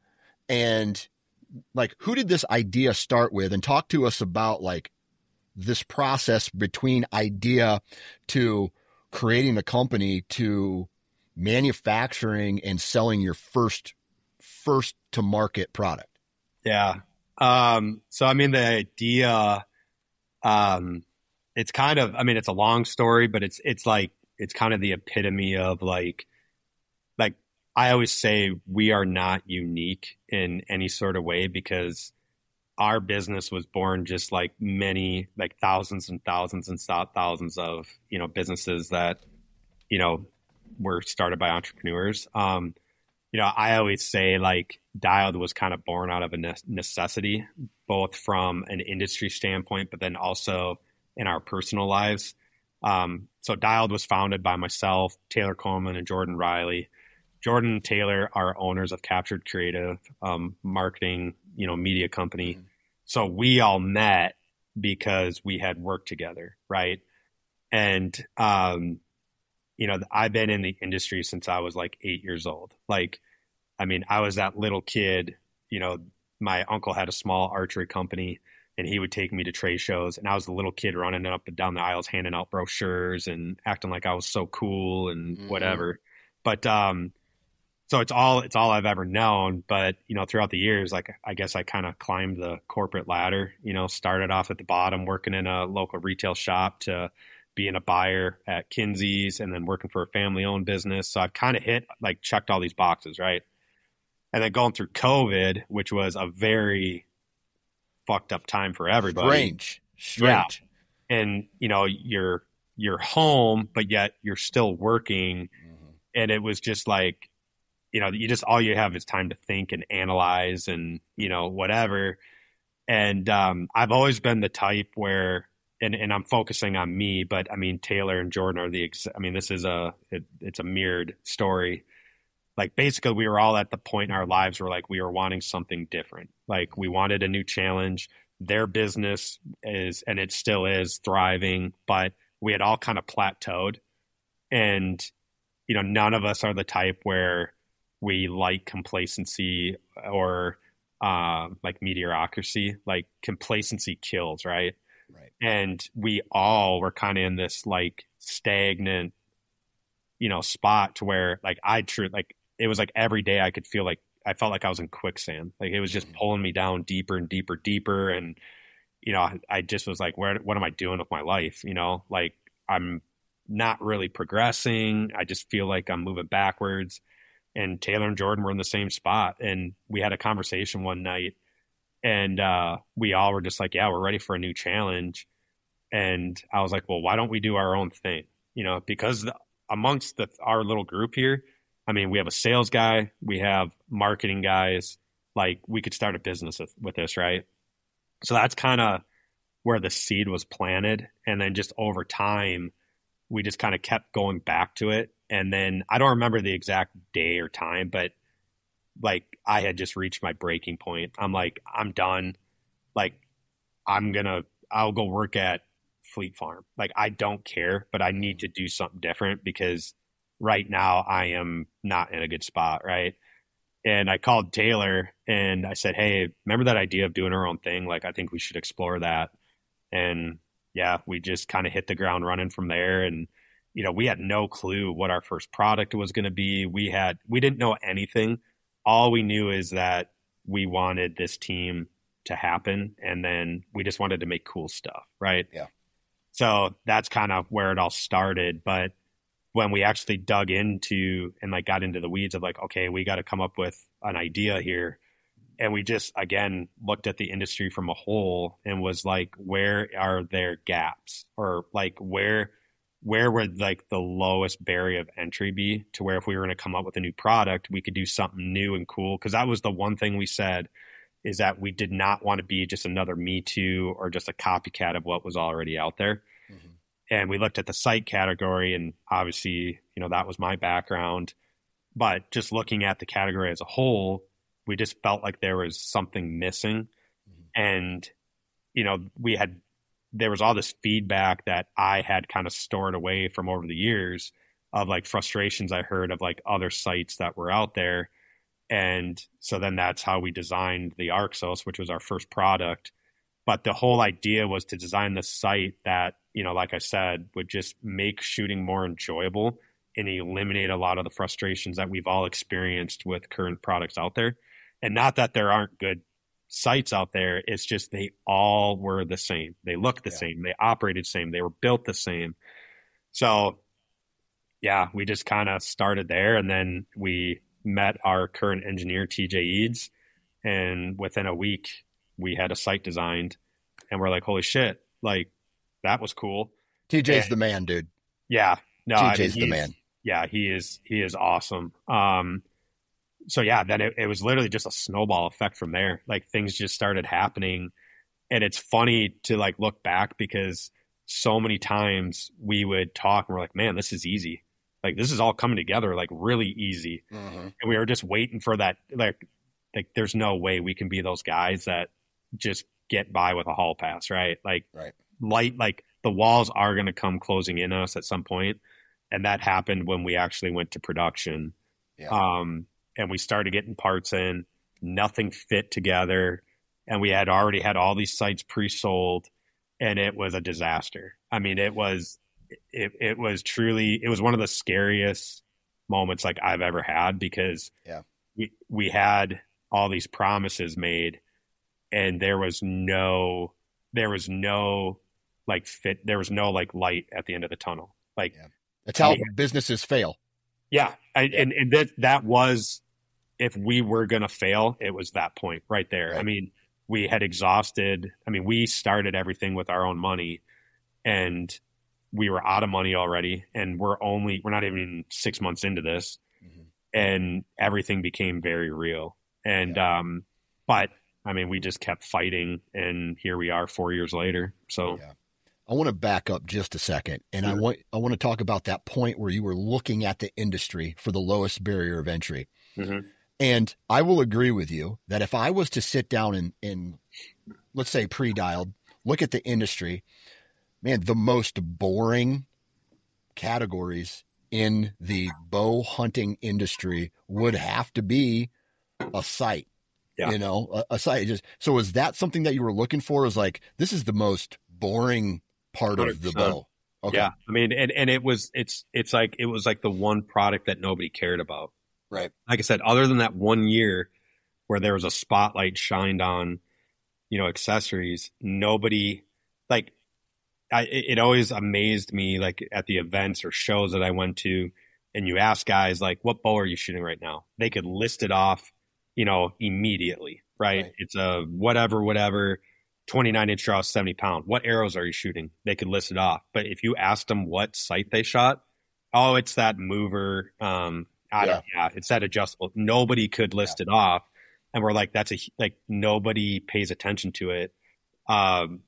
and like who did this idea start with? And talk to us about like this process between idea to creating a company to manufacturing and selling your first first to market product. Yeah. Um, so I mean the idea, um, it's kind of, I mean, it's a long story, but it's, it's like, it's kind of the epitome of like, like I always say we are not unique in any sort of way because our business was born just like many, like thousands and thousands and thousands of, you know, businesses that, you know, were started by entrepreneurs. Um, you know, I always say like Dialed was kind of born out of a necessity, both from an industry standpoint, but then also in our personal lives. Um, so Dialed was founded by myself, Taylor Coleman, and Jordan Riley. Jordan and Taylor are owners of Captured Creative, um, marketing, you know, media company. Mm-hmm. So we all met because we had worked together, right? And, um, you know, I've been in the industry since I was like eight years old. Like, I mean, I was that little kid, you know, my uncle had a small archery company and he would take me to trade shows. And I was the little kid running up and down the aisles, handing out brochures and acting like I was so cool and mm-hmm. whatever. But, um, so it's all, it's all I've ever known. But, you know, throughout the years, like, I guess I kind of climbed the corporate ladder, you know, started off at the bottom, working in a local retail shop to being a buyer at Kinsey's and then working for a family owned business. So I've kind of hit, like, checked all these boxes. Right. And then going through COVID, which was a very fucked up time for everybody. Strange. Strange. Yeah. And, you know, you're, you're home, but yet you're still working. Mm-hmm. And it was just like, you know, you just, all you have is time to think and analyze and, you know, whatever. And um, I've always been the type where, and, and I'm focusing on me, but I mean, Taylor and Jordan are the, ex- I mean, this is a, it, it's a mirrored story. Like basically we were all at the point in our lives where like we were wanting something different. Like we wanted a new challenge. Their business is, and it still is thriving, but we had all kind of plateaued. And, you know, none of us are the type where we like complacency or uh, like mediocrity. Like complacency kills, right? Right. And we all were kind of in this like stagnant, you know, spot to where like I true like it was like every day I could feel like I felt like I was in quicksand. Like it was just pulling me down deeper and deeper, deeper. And, you know, I, I just was like, where, what am I doing with my life? You know, like I'm not really progressing. I just feel like I'm moving backwards. And Taylor and Jordan were in the same spot. And we had a conversation one night and uh, we all were just like, yeah, we're ready for a new challenge. And I was like, well, why don't we do our own thing? You know, because the, amongst the, our little group here, I mean, we have a sales guy, we have marketing guys, like we could start a business with, with this, right? So that's kind of where the seed was planted. And then just over time, we just kind of kept going back to it. And then I don't remember the exact day or time, but like I had just reached my breaking point. I'm like, I'm done. Like, I'm going to, I'll go work at Fleet Farm. Like, I don't care, but I need to do something different because right now I am not in a good spot. Right. And I called Taylor and I said, hey, remember that idea of doing our own thing? Like, I think we should explore that. And yeah, we just kind of hit the ground running from there. And, you know, we had no clue what our first product was going to be. We had, we didn't know anything. All we knew is that we wanted this team to happen. And then we just wanted to make cool stuff. Right. Yeah. So that's kind of where it all started. But when we actually dug into and like got into the weeds of like, okay, we got to come up with an idea here. And we just, again, looked at the industry from a whole and was like, where are there gaps? Or like, where, where would like the lowest barrier of entry be to where if we were going to come up with a new product, we could do something new and cool? Because that was the one thing we said, is that we did not want to be just another Me Too or just a copycat of what was already out there. Mm-hmm. And we looked at the site category, and obviously, you know, that was my background. But just looking at the category as a whole, we just felt like there was something missing. Mm-hmm. And, you know, we had, there was all this feedback that I had kind of stored away from over the years of like frustrations I heard of like other sites that were out there. And so then that's how we designed the Arxos, which was our first product. But the whole idea was to design the site that, you know, like I said, would just make shooting more enjoyable and eliminate a lot of the frustrations that we've all experienced with current products out there. And not that there aren't good sites out there. It's just they all were the same. They looked the yeah. same. They operated the same. They were built the same. So, yeah, we just kind of started there. And then we met our current engineer, T J Eads. And within a week, we had a site designed. And we're like, holy shit, like, that was cool. T J's and, the man, dude. Yeah. No, T J's I mean, the man. Yeah, he is. He is awesome. Um, so yeah, then it, it was literally just a snowball effect from there. Like things just started happening, and it's funny to like look back because so many times we would talk and we're like, man, this is easy. Like this is all coming together like really easy. Mm-hmm. And we were just waiting for that. Like, like there's no way we can be those guys that just get by with a hall pass, right? Like, right. light, like the walls are going to come closing in us at some point. And that happened when we actually went to production. Yeah. Um, and we started getting parts in, nothing fit together. And we had already had all these sites pre-sold, and it was a disaster. I mean, it was, it, it was truly, it was one of the scariest moments like I've ever had, because yeah. we, we had all these promises made, and there was no, there was no like fit, there was no like light at the end of the tunnel. Like, yeah. That's how yeah. businesses fail. Yeah. I, and, and that, that was, if we were going to fail, it was that point right there. Right. I mean, we had exhausted, I mean, we started everything with our own money, and we were out of money already. And we're only, we're not even six months into this, mm-hmm. and everything became very real. And, yeah. um, but I mean, we just kept fighting, and here we are four years later. So yeah. I want to back up just a second, and sure. I want I want to talk about that point where you were looking at the industry for the lowest barrier of entry. Mm-hmm. And I will agree with you that if I was to sit down and, and let's say pre-dialed, look at the industry, man, the most boring categories in the bow hunting industry would have to be a site. Yeah. You know, a, a site. Just so is that something that you were looking for? Is like, this is the most boring part one hundred percent of the bow. Okay. Yeah. I mean, and, and it was, it's, it's like, it was like the one product that nobody cared about. Right. Like I said, other than that one year where there was a spotlight shined on, you know, accessories, nobody like, I, it always amazed me, like at the events or shows that I went to, and you ask guys like, what bow are you shooting right now? They could list it off, you know, immediately, right? right. It's a whatever, whatever, twenty-nine inch draw, seventy pound. What arrows are you shooting? They could list it off. But if you asked them what site they shot, oh, it's that mover. Um, I don't, yeah. yeah, it's that adjustable. Nobody could list Yeah. it off. And we're like, that's a, like, nobody pays attention to it. Um,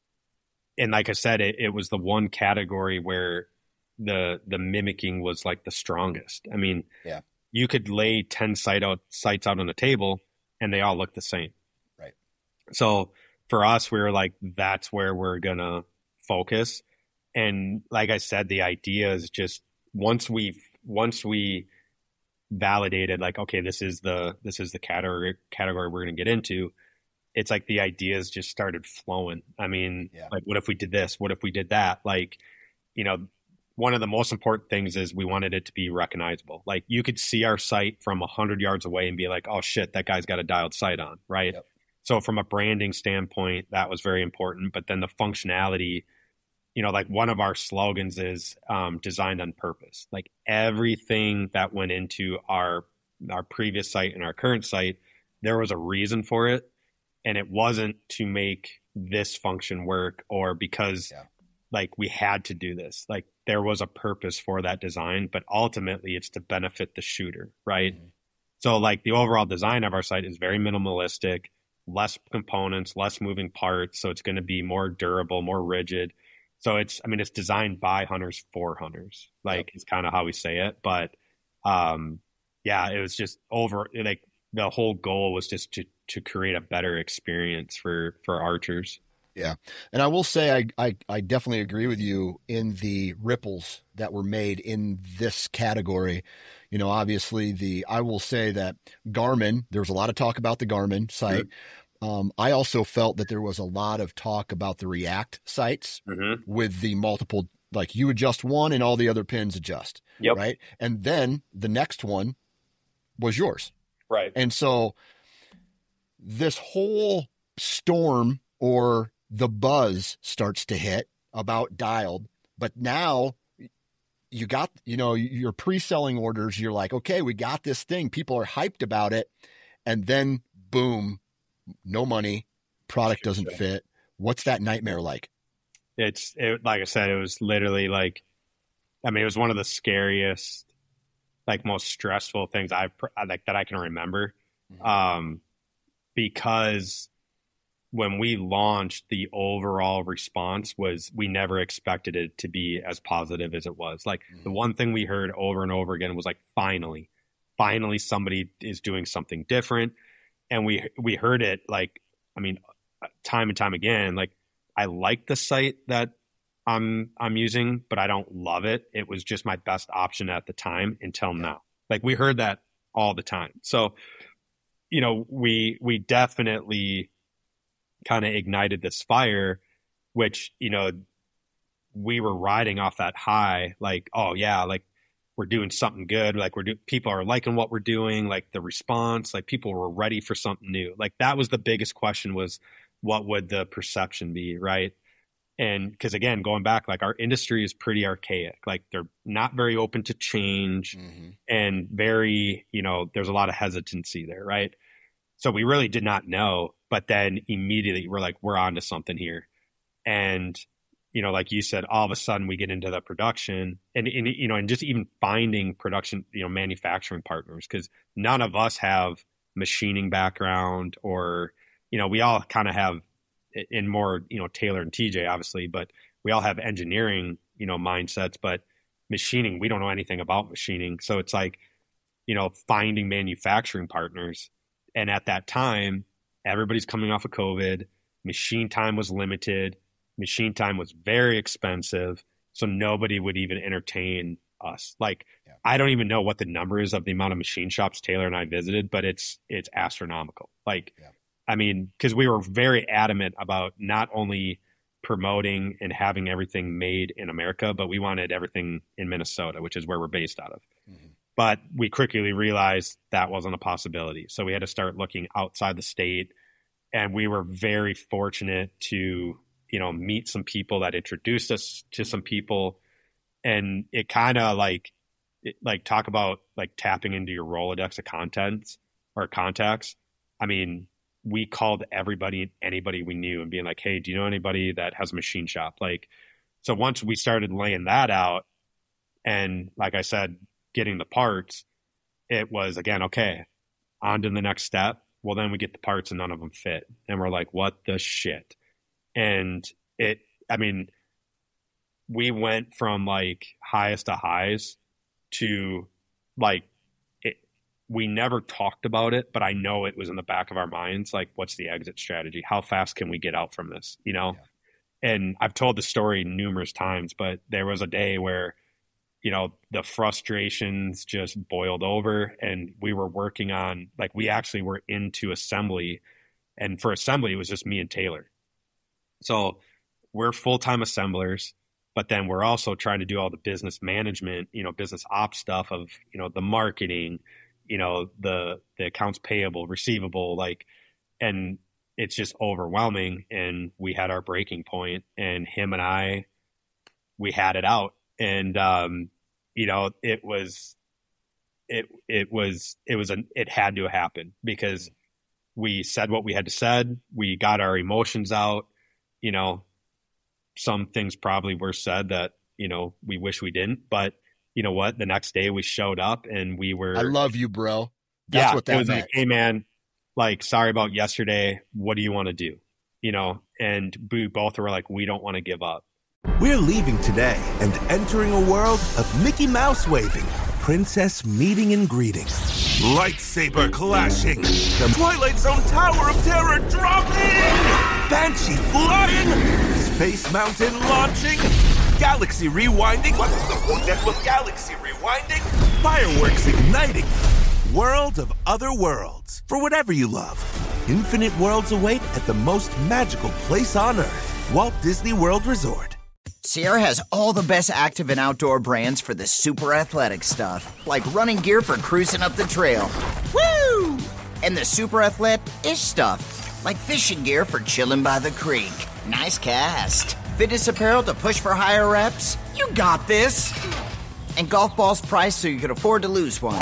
and like I said, it, it was the one category where the, the mimicking was like the strongest. I mean, yeah. you could lay ten site out, sites out on a table and they all look the same. Right. So for us, we were like, that's where we're going to focus. And like I said, the idea is just once we once we validated like, okay, this is the this is the category category we're going to get into. It's like the ideas just started flowing. I mean, yeah. like, what if we did this? What if we did that? Like, you know, one of the most important things is we wanted it to be recognizable. Like, you could see our site from a hundred yards away and be like, oh shit, that guy's got a dialed site on, right? Yep. So from a branding standpoint, that was very important. But then the functionality, you know, like one of our slogans is um, designed on purpose. Like everything that went into our our previous site and our current site, there was a reason for it. And it wasn't to make this function work or because yeah. like we had to do this. Like there was a purpose for that design, but ultimately it's to benefit the shooter, right? Mm-hmm. So like the overall design of our site is very minimalistic, less components, less moving parts. So it's going to be more durable, more rigid. So it's, I mean, it's designed by hunters for hunters, like yep. it's kind of how we say it. But um, yeah, it was just over, like the whole goal was just to, to create a better experience for, for archers. Yeah. And I will say, I, I, I definitely agree with you in the ripples that were made in this category. You know, obviously the, I will say that Garmin, there was a lot of talk about the Garmin site. Mm-hmm. Um, I also felt that there was a lot of talk about the React sites mm-hmm. with the multiple, like you adjust one and all the other pins adjust. Yep. Right. And then the next one was yours. Right. And so this whole storm or the buzz starts to hit about dialed, but now you got, you know, your pre-selling orders. You're like, okay, we got this thing. People are hyped about it. And then boom, no money, product doesn't fit. What's that nightmare like? It's it, like I said, it was literally like, I mean, it was one of the scariest, like most stressful things I've like that I can remember. Mm-hmm. Um, because when we launched, the overall response was we never expected it to be as positive as it was. Like mm-hmm. the one thing we heard over and over again was like, finally, finally somebody is doing something different. And we, we heard it like, I mean, time and time again, like I like the site that I'm, I'm using, but I don't love it. It was just my best option at the time until yeah. now. Like we heard that all the time. So, you know, we, we definitely kind of ignited this fire, which, you know, we were riding off that high, like, oh yeah, like we're doing something good. Like we're doing, people are liking what we're doing, like the response, like people were ready for something new. Like that was the biggest question, was what would the perception be? Right. And because again, going back, like our industry is pretty archaic, like they're not very open to change mm-hmm. and very, you know, there's a lot of hesitancy there. Right. So we really did not know, but then immediately we're like, we're onto something here. And, you know, like you said, all of a sudden we get into the production and, and you know, and just even finding production, you know, manufacturing partners, because none of us have machining background or, you know, we all kind of have in more, you know, Taylor and T J, obviously, but we all have engineering, you know, mindsets, but machining, we don't know anything about machining. So it's like, you know, finding manufacturing partners. And at that time, everybody's coming off of COVID. Machine time was limited. Machine time was very expensive. So nobody would even entertain us. Like, yeah. I don't even know what the number is of the amount of machine shops Taylor and I visited, but it's, it's astronomical. Like, yeah. I mean, because we were very adamant about not only promoting and having everything made in America, but we wanted everything in Minnesota, which is where we're based out of. Mm-hmm. But we quickly realized that wasn't a possibility. So we had to start looking outside the state. And we were very fortunate to, you know, meet some people that introduced us to some people. And it kind of like, it, like talk about like tapping into your Rolodex of contents or contacts. I mean, we called everybody and anybody we knew and being like, hey, do you know anybody that has a machine shop? Like, so once we started laying that out, And like I said, getting the parts, it was again, okay, on to the next step. Well, then we get the parts and none of them fit. And we're like, what the shit? And it, I mean, we went from like highest to highs to like, it, we never talked about it, but I know it was in the back of our minds. Like, what's the exit strategy? How fast can we get out from this? You know? Yeah. And I've told the story numerous times, but there was a day where, you know, the frustrations just boiled over, and we were working on, like, we actually were into assembly, and for assembly, it was just me and Taylor. So we're full-time assemblers, but then we're also trying to do all the business management, you know, business ops stuff of, you know, the marketing, you know, the, the accounts payable, receivable, like, and it's just overwhelming. And we had our breaking point, and him and I, we had it out. And, um, you know, it was, it, it was, it was, a, it had to happen because we said what we had to said. We got our emotions out, you know, some things probably were said that, you know, we wish we didn't, but you know what, the next day we showed up and we were, I love you, bro. That's yeah, what that it was meant. Like, hey man, like, sorry about yesterday. What do you want to do? You know, and we both were like, we don't want to give up. We're leaving today and entering a world of Mickey Mouse waving, princess meeting and greeting, lightsaber clashing, the Twilight Zone Tower of Terror dropping, Banshee flying, Space Mountain launching, galaxy rewinding, what's the one that was galaxy rewinding, fireworks igniting, world of other worlds. For whatever you love, infinite worlds await at the most magical place on Earth, Walt Disney World Resort. Sierra has all the best active and outdoor brands for the super athletic stuff, like running gear for cruising up the trail. Woo! And the super athlete-ish stuff, like fishing gear for chilling by the creek. Nice cast. Fitness apparel to push for higher reps. You got this. And golf balls priced so you can afford to lose one.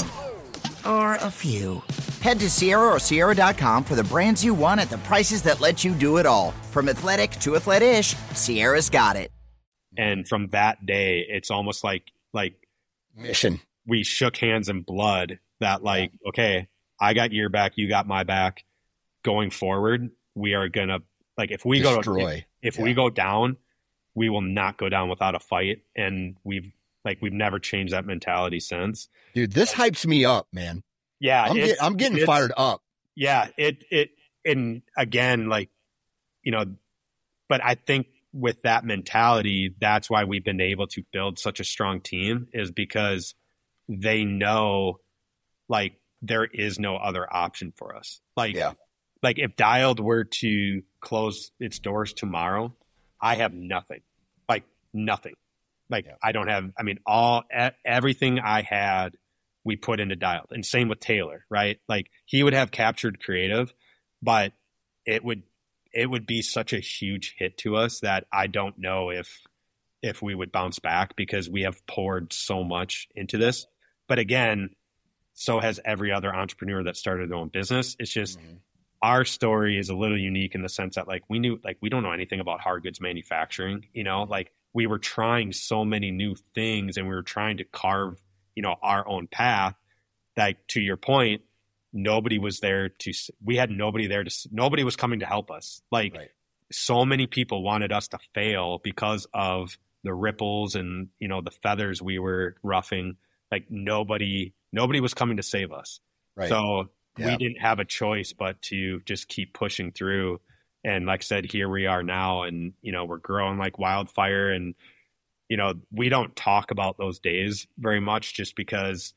Or a few. Head to Sierra or Sierra dot com for the brands you want at the prices that let you do it all. From athletic to athlete-ish, Sierra's got it. And from that day, it's almost like, like mission. We shook hands in blood that like, okay, I got your back, you got my back. Going forward, we are going to, like, if we Destroy. go, if, if yeah. we go down, we will not go down without a fight. And we've, like, we've never changed that mentality since. Dude, this hypes me up, man. Yeah. I'm, get, I'm getting fired up. Yeah. It, it, and again, like, you know, but I think, with that mentality, that's why we've been able to build such a strong team, is because they know, like, there is no other option for us. Like, yeah. like if Dialed were to close its doors tomorrow, I have nothing, like nothing. Like yeah. I don't have, I mean, all, everything I had, we put into Dialed, and same with Taylor, right? Like he would have captured creative, but it would, it would be such a huge hit to us that I don't know if if we would bounce back, because we have poured so much into this. But again, so has every other entrepreneur that started their own business. It's just mm-hmm. our story is a little unique in the sense that like we knew, like we don't know anything about hard goods manufacturing, you know, like we were trying so many new things and we were trying to carve, you know, our own path. That, to your point, nobody was there to, we had nobody there to, nobody was coming to help us. Like right. so many people wanted us to fail because of the ripples and, you know, the feathers we were roughing. Like nobody, nobody was coming to save us. Right. So yeah. we didn't have a choice but to just keep pushing through. And like I said, here we are now, and, you know, we're growing like wildfire. And, you know, we don't talk about those days very much just because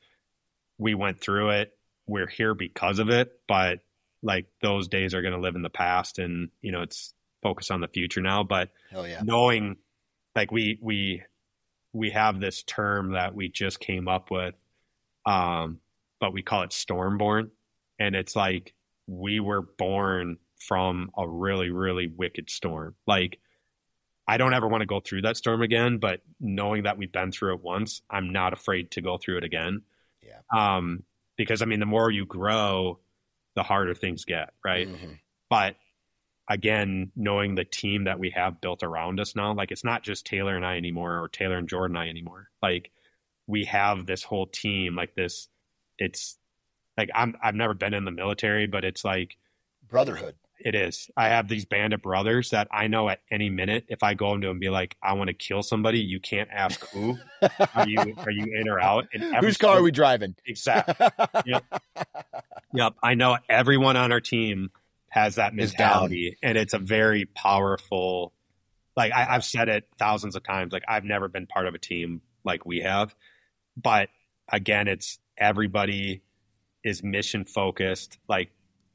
we went through it. We're here because of it, but like those days are going to live in the past, and, you know, it's focused on the future now. But Hell yeah. knowing like we, we, we have this term that we just came up with, um, but we call it Stormborn. And it's like, we were born from a really, really wicked storm. Like, I don't ever want to go through that storm again, but knowing that we've been through it once, I'm not afraid to go through it again. Yeah. Um, Because, I mean, the more you grow, the harder things get, right? Mm-hmm. But again, knowing the team that we have built around us now, like it's not just Taylor and I anymore, or Taylor and Jordan and I anymore. Like we have this whole team, like this, it's like, I'm, I've never been in the military, but it's like brotherhood. It is. I have these band of brothers that I know at any minute, if I go into them and be like, I want to kill somebody, you can't ask who. Are you are you in or out? And every Whose car are we driving? Exactly. Yep. Yep. I know everyone on our team has that mentality, and it's a very powerful, like I, I've said it thousands of times, like I've never been part of a team like we have. But again, it's everybody is mission focused. Like,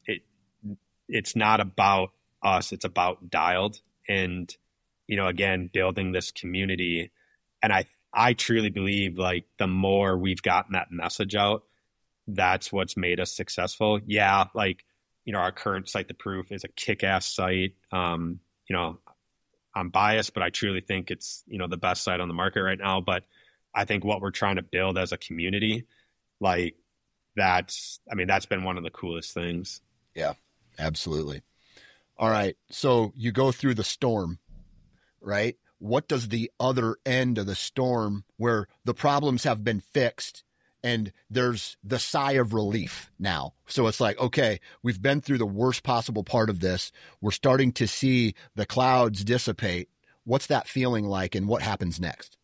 it's not about us, it's about Dialed, and, you know, again, building this community. And I, I truly believe like the more we've gotten that message out, that's what's made us successful. Yeah. Like, you know, our current site, The Proof, is a kick-ass site. Um, you know, I'm biased, but I truly think it's, you know, the best site on the market right now. But I think what we're trying to build as a community, like that's, I mean, that's been one of the coolest things. Yeah. Absolutely. All right. So you go through the storm, right? What does the other end of the storm, where the problems have been fixed and there's the sigh of relief now? So it's like, okay, we've been through the worst possible part of this. We're starting to see the clouds dissipate. What's that feeling like, and what happens next?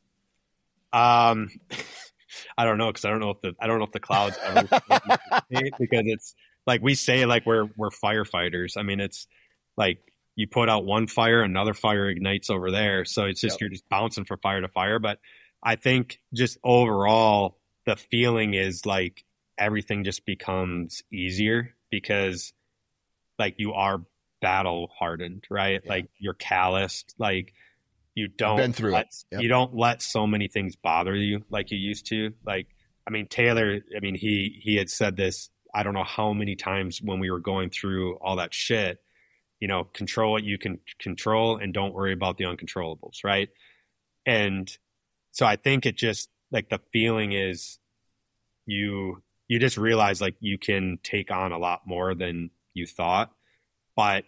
Um, I don't know. Cause I don't know if the, I don't know if the clouds ever because it's, like we say, like we're we're firefighters. I mean, it's like you put out one fire, another fire ignites over there. So it's just, yep. You're just bouncing from fire to fire. But I think just overall, the feeling is like everything just becomes easier because like you are battle hardened, right? Yeah. Like you're calloused. Like you don't been through let, it. Yep. You don't let so many things bother you like you used to. Like, I mean, Taylor, I mean, he he had said this, I don't know how many times when we were going through all that shit, you know, control what you can control and don't worry about the uncontrollables. Right. And so I think it just like the feeling is you, you just realize like you can take on a lot more than you thought, but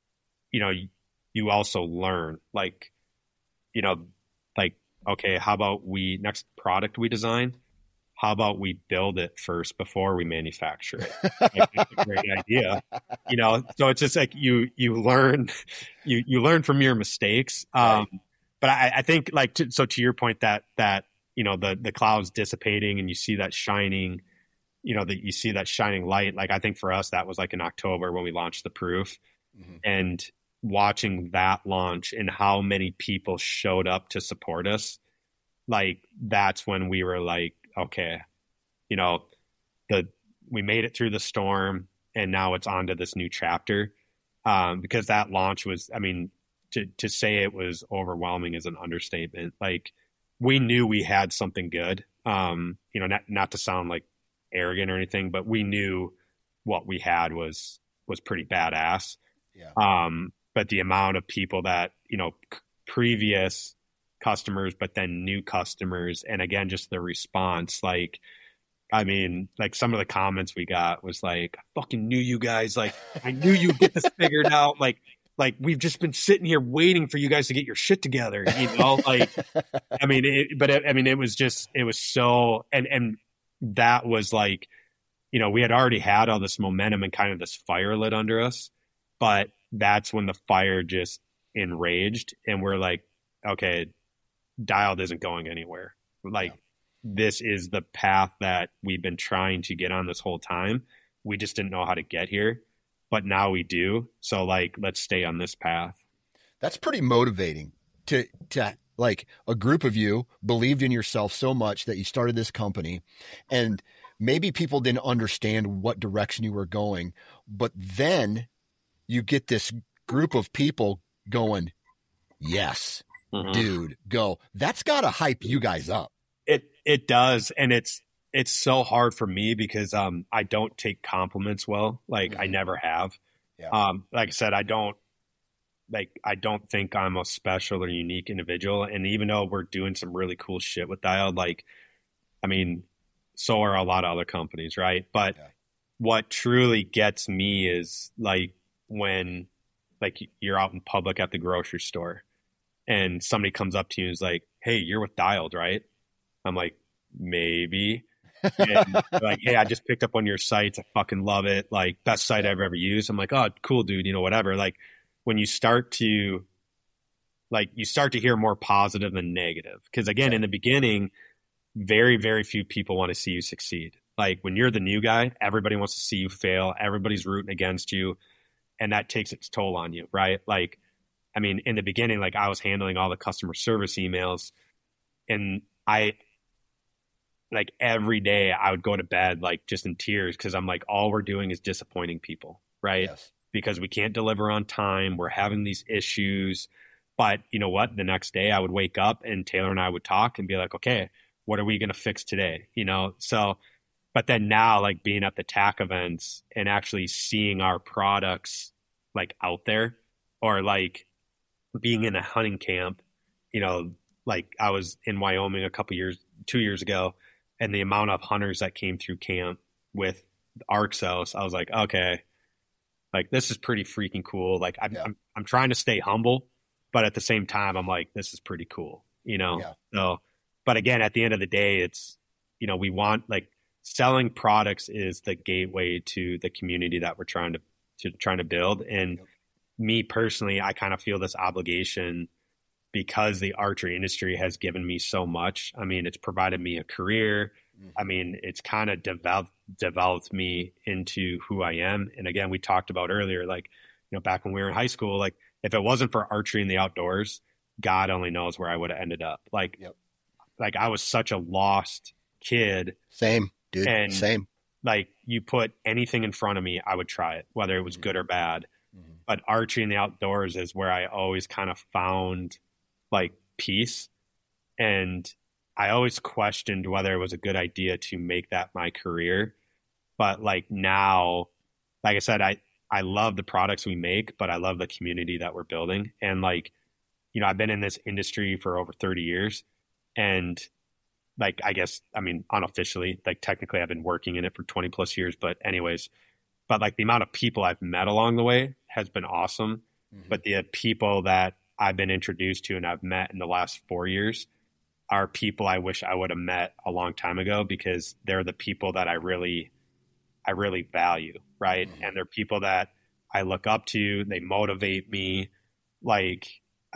you know, you, you also learn like, you know, like, okay, how about we next product we design? How about we build it first before we manufacture it? Like, that's a great idea, you know. So it's just like you you learn you you learn from your mistakes. Um, right. But I, I think like to, so to your point that that you know the the clouds dissipating and you see that shining, you know that you see that shining light. Like I think for us that was like in October when we launched The Proof, mm-hmm. and watching that launch and how many people showed up to support us, like that's when we were like, okay, you know, the we made it through the storm and now it's on to this new chapter. Um, because that launch was, I mean, to to say it was overwhelming is an understatement. Like we knew we had something good. Um, you know, not not to sound like arrogant or anything, but we knew what we had was was pretty badass. Yeah. Um, but the amount of people that, you know, c- previous customers, but then new customers. And again, just the response, like, I mean, like some of the comments we got was like, I fucking knew you guys, like, I knew you'd get this figured out. Like, like we've just been sitting here waiting for you guys to get your shit together, you know, like, I mean, it, but it, I mean, it was just, it was so, and, and that was like, you know, we had already had all this momentum and kind of this fire lit under us, but that's when the fire just enraged and we're like, okay, Dialed isn't going anywhere. Like yeah. This is the path that we've been trying to get on this whole time. We just didn't know how to get here, but now we do. So like, let's stay on this path. That's pretty motivating to, to like a group of you believed in yourself so much that you started this company, and maybe people didn't understand what direction you were going, but then you get this group of people going, yes, mm-hmm. dude, go. That's got to hype you guys up. It it does, and it's it's so hard for me because um I don't take compliments well. Like mm-hmm. I never have. Yeah. Um, like I said, I don't like I don't think I'm a special or unique individual. And even though we're doing some really cool shit with Dialed, like I mean, so are a lot of other companies, right? But yeah. what truly gets me is like when like you're out in public at the grocery store and somebody comes up to you and is like, hey, you're with Dialed, right? I'm like, maybe. And like, hey, I just picked up one of your sites. I fucking love it. Like, best site I've ever used. I'm like, oh, cool, dude. You know, whatever. Like, when you start to, like, you start to hear more positive than negative. Because again, in the beginning, very, very few people want to see you succeed. Like, when you're the new guy, everybody wants to see you fail. Everybody's rooting against you. And that takes its toll on you, right? Like, I mean, in the beginning, like, I was handling all the customer service emails, and I, like, every day I would go to bed, like, just in tears, because I'm like, all we're doing is disappointing people, right? Yes. Because we can't deliver on time. We're having these issues. But you know what? The next day I would wake up and Taylor and I would talk and be like, okay, what are we going to fix today? You know? So, but then now, like, being at the T A C events and actually seeing our products, like, out there, or like being in a hunting camp, you know, like, I was in Wyoming a couple years, two years ago, and the amount of hunters that came through camp with Arxos, I was like, okay, like, this is pretty freaking cool. Like, I'm, yeah. I'm, I'm trying to stay humble, but at the same time, I'm like, this is pretty cool, you know? Yeah. So, but again, at the end of the day, it's, you know, we want, like, selling products is the gateway to the community that we're trying to, to trying to build. And yep. me personally, I kind of feel this obligation because the archery industry has given me so much. I mean, it's provided me a career. Mm-hmm. I mean, it's kind of developed, developed me into who I am. And again, we talked about earlier, like, you know, back when we were in high school, like, if it wasn't for archery in the outdoors, God only knows where I would have ended up. Like, yep. like I was such a lost kid. Same, dude. And Same. Like, you put anything in front of me, I would try it, whether it was mm-hmm. good or bad. Mm-hmm. But archery in the outdoors is where I always kind of found, like, peace. And I always questioned whether it was a good idea to make that my career. But like, now, like I said, I, I love the products we make, but I love the community that we're building. And like, you know, I've been in this industry for over thirty years, and like, I guess, I mean, unofficially, like, technically I've been working in it for twenty plus years, but anyways, but like, the amount of people I've met along the way has been awesome. Mm-hmm. But the people that I've been introduced to and I've met in the last four years are people I wish I would have met a long time ago, because they're the people that I really, I really value. Right. Mm-hmm. And they're people that I look up to. They motivate me. Like,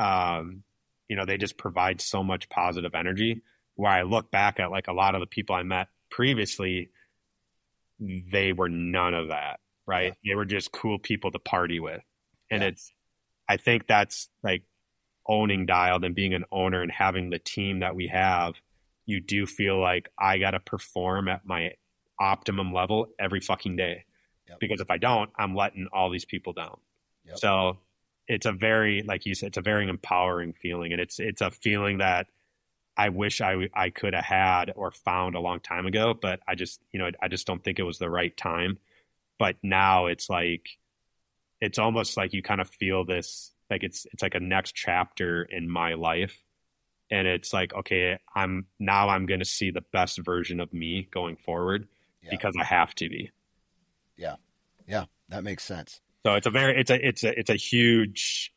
um, you know, they just provide so much positive energy, where I look back at, like, a lot of the people I met previously, they were none of that. Right. Yeah. They were just cool people to party with. And yeah. it's, I think that's like owning Dialed and being an owner and having the team that we have. You do feel like I got to perform at my optimum level every fucking day. Yep. Because if I don't, I'm letting all these people down. Yep. So it's a very, like you said, it's a very empowering feeling. And it's, it's a feeling that I wish I, I could have had or found a long time ago, but I just, you know, I just don't think it was the right time. But now it's like, it's almost like you kind of feel this, like it's, it's like a next chapter in my life. And it's like, okay, I'm now I'm going to see the best version of me going forward yeah. because I have to be. Yeah. Yeah. That makes sense. So it's a very, it's a, it's a, it's a huge,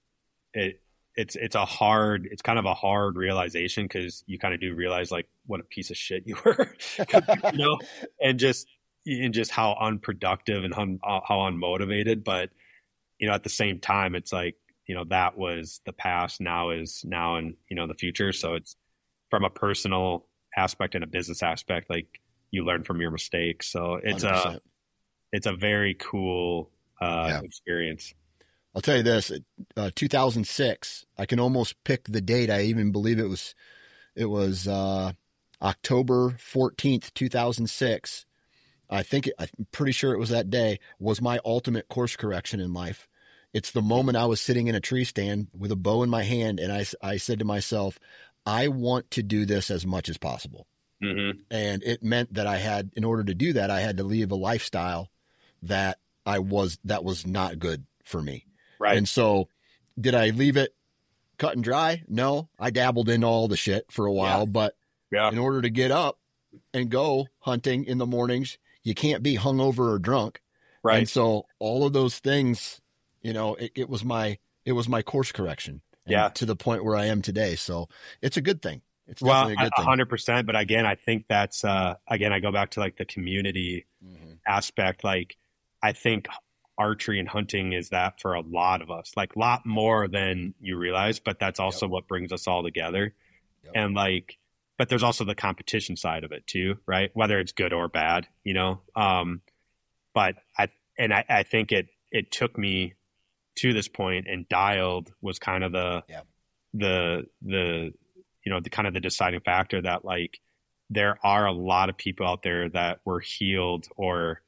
it, it's, it's a hard, it's kind of a hard realization, because you kind of do realize, like, what a piece of shit you were, you know, and just, and just how unproductive and un, how unmotivated. But, you know, at the same time, it's like, you know, that was the past, now is now, and, you know, the future. So it's from a personal aspect and a business aspect, like, you learn from your mistakes. So it's one hundred percent. a, it's a very cool uh, yeah. experience. I'll tell you this, uh, two thousand six, I can almost pick the date. I even believe it was, it was uh, October fourteenth, two thousand six. I think, it, I'm pretty sure it was that day, was my ultimate course correction in life. It's the moment I was sitting in a tree stand with a bow in my hand, and I, I said to myself, I want to do this as much as possible. Mm-hmm. And it meant that I had, in order to do that, I had to leave a lifestyle that I was, that was not good for me. Right. And so did I leave it cut and dry? No, I dabbled in all the shit for a while, yeah. but yeah. in order to get up and go hunting in the mornings, you can't be hungover or drunk. Right. And so all of those things, you know, it, it was my, it was my course correction. Yeah. To the point where I am today. So it's a good thing. it's well, definitely a good a thing. hundred percent. But again, I think that's, uh, again, I go back to like the community mm-hmm. aspect. Like, I think archery and hunting is that for a lot of us, like a lot more than you realize, but that's also yep. what brings us all together. Yep. And like, but there's also the competition side of it too, right? Whether it's good or bad, you know? Um, but I, and I, I think it, it took me to this point, and Dialed was kind of the, yeah. the, the, you know, the kind of the deciding factor that like, there are a lot of people out there that were healed or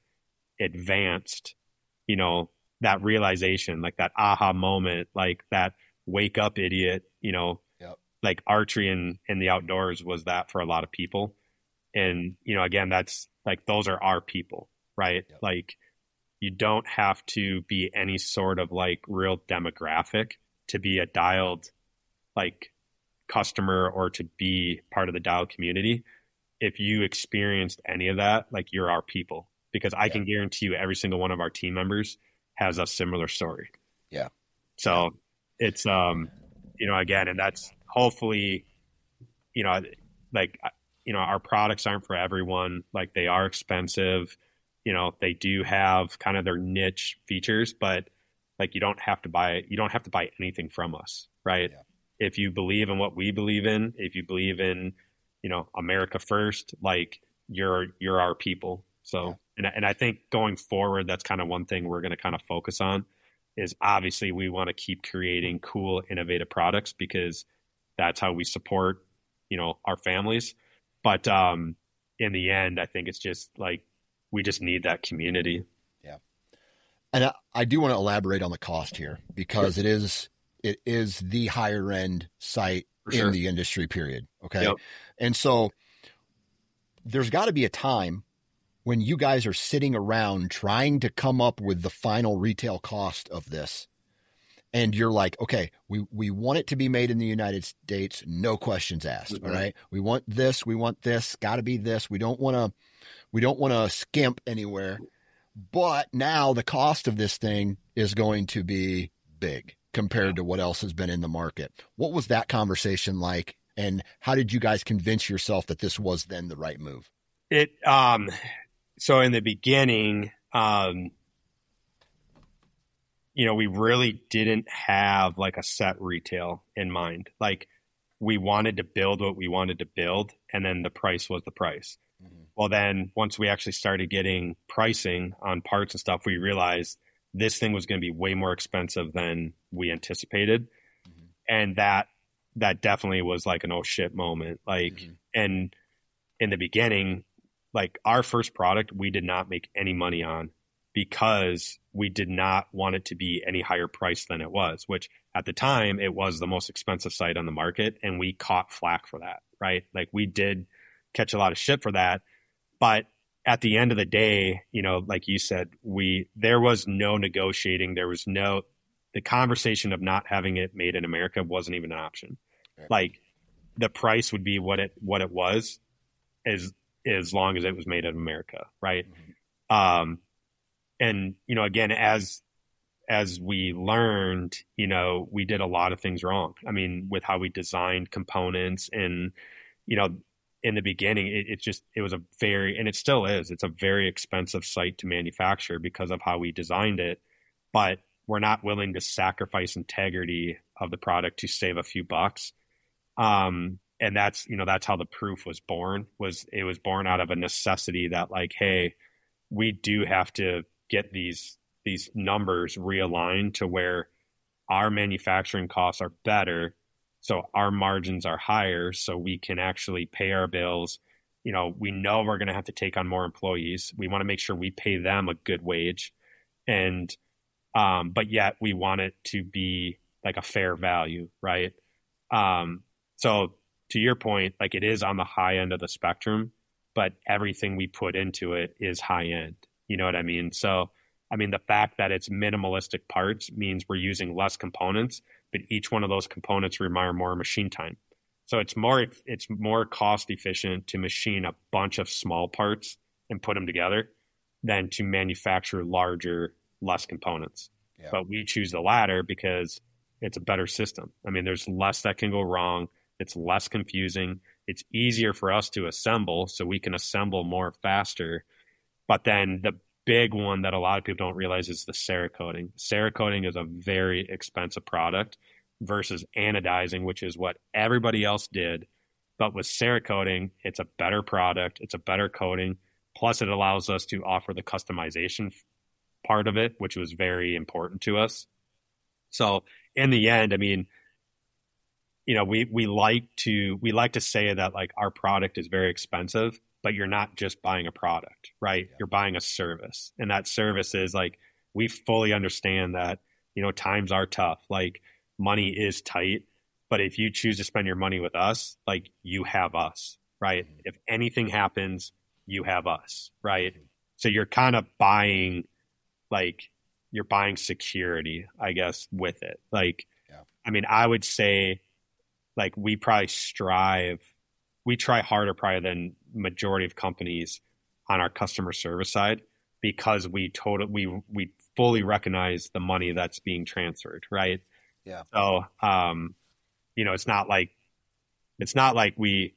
advanced, you know, that realization, like that aha moment, like that wake up idiot, you know, yep. like archery and in the outdoors was that for a lot of people. And, you know, again, that's like, those are our people, right? Yep. Like, you don't have to be any sort of like real demographic to be a Dialed like customer or to be part of the Dialed community. If you experienced any of that, like, you're our people, because I yeah. can guarantee you every single one of our team members has a similar story. Yeah. So yeah. it's, um, you know, again, and that's hopefully, you know, like, you know, our products aren't for everyone. Like, they are expensive. You know, they do have kind of their niche features, but like, you don't have to buy, you don't have to buy anything from us, right? Yeah. If you believe in what we believe in, if you believe in, you know, America first, like, you're, you're our people. So, yeah. and, and I think going forward, that's kind of one thing we're going to kind of focus on is obviously we want to keep creating cool, innovative products because that's how we support, you know, our families. But um, in the end, I think it's just like, we just need that community. Yeah. And I, I do want to elaborate on the cost here because sure. it is, it is the higher end site For in sure. the industry period. Okay. Yep. And so there's got to be a time when you guys are sitting around trying to come up with the final retail cost of this. And you're like, okay, we, we want it to be made in the United States. No questions asked. Mm-hmm. All right. We want this, we want this, gotta be this. We don't want to, we don't want to skimp anywhere, but now the cost of this thing is going to be big compared yeah. to what else has been in the market. What was that conversation like? And how did you guys convince yourself that this was then the right move? It, um, so in the beginning, um, you know, we really didn't have like a set retail in mind. Like, we wanted to build what we wanted to build, and then the price was the price. Mm-hmm. Well, then once we actually started getting pricing on parts and stuff, we realized this thing was going to be way more expensive than we anticipated. Mm-hmm. And that, that definitely was like an oh shit moment. Like, mm-hmm. and in the beginning, like, our first product, we did not make any money on because we did not want it to be any higher price than it was, which at the time it was the most expensive site on the market. And we caught flack for that, right? Like, we did catch a lot of shit for that. But at the end of the day, you know, like you said, we, there was no negotiating. There was no, the conversation of not having it made in America wasn't even an option. Right. Like, the price would be what it, what it was as, as long as it was made in America. Right. Mm-hmm. Um, and, you know, again, as, as we learned, you know, we did a lot of things wrong. I mean, with how we designed components and, you know, in the beginning, it, it just, it was a very, and it still is, it's a very expensive site to manufacture because of how we designed it, but we're not willing to sacrifice integrity of the product to save a few bucks. Um, and that's, you know, that's how the proof was born, was it was born out of a necessity that like, hey, we do have to get these, these numbers realigned to where our manufacturing costs are better. So our margins are higher, so we can actually pay our bills. You know, we know we're going to have to take on more employees. We want to make sure we pay them a good wage. And, um, but yet we want it to be like a fair value, right? Um, so to your point, like, it is on the high end of the spectrum, but everything we put into it is high end. You know what I mean? So, I mean, the fact that it's minimalistic parts means we're using less components, but each one of those components require more machine time. So it's more, it's more cost efficient to machine a bunch of small parts and put them together than to manufacture larger, less components. Yeah. But we choose the latter because it's a better system. I mean, there's less that can go wrong. It's less confusing. it's easier for us to assemble, so we can assemble more faster. But then the big one that a lot of people don't realize is the Cerakoting. Cerakoting is a very expensive product versus anodizing, which is what everybody else did. But with Cerakoting, it's a better product. It's a better coating. Plus, it allows us to offer the customization part of it, which was very important to us. So in the end, I mean, you know, we, we like to, we like to say that like our product is very expensive, but you're not just buying a product, right? Yeah. You're buying a service. And that service is like, we fully understand that, you know, times are tough. Like money is tight, but if you choose to spend your money with us, like you have us, right? Mm-hmm. If anything happens, you have us, right? Mm-hmm. So you're kind of buying, like you're buying security, I guess, with it. Like, yeah. I mean, I would say like we probably strive, we try harder probably than majority of companies on our customer service side, because we total we we fully recognize the money that's being transferred, right? Yeah. So, um, you know, it's not like it's not like we,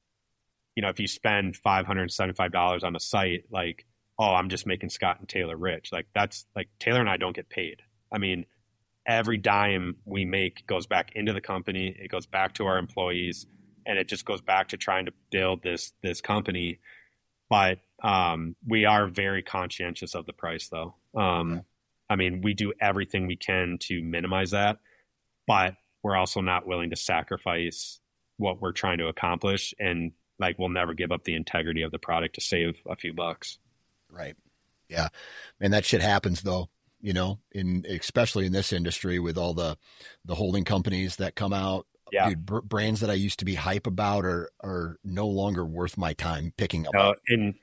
you know, if you spend five hundred seventy-five dollars on a site, like, oh, I'm just making Scott and Taylor rich. Like that's like Taylor and I don't get paid. I mean, every dime we make goes back into the company. It goes back to our employees. And it just goes back to trying to build this this company. But um, we are very conscientious of the price, though. Um, yeah. I mean, we do everything we can to minimize that, but we're also not willing to sacrifice what we're trying to accomplish. And like, we'll never give up the integrity of the product to save a few bucks. Right. Yeah. And that shit happens, though. You know, in especially in this industry with all the the holding companies that come out. Yeah. Dude, br- brands that I used to be hype about are are no longer worth my time picking up. Uh, and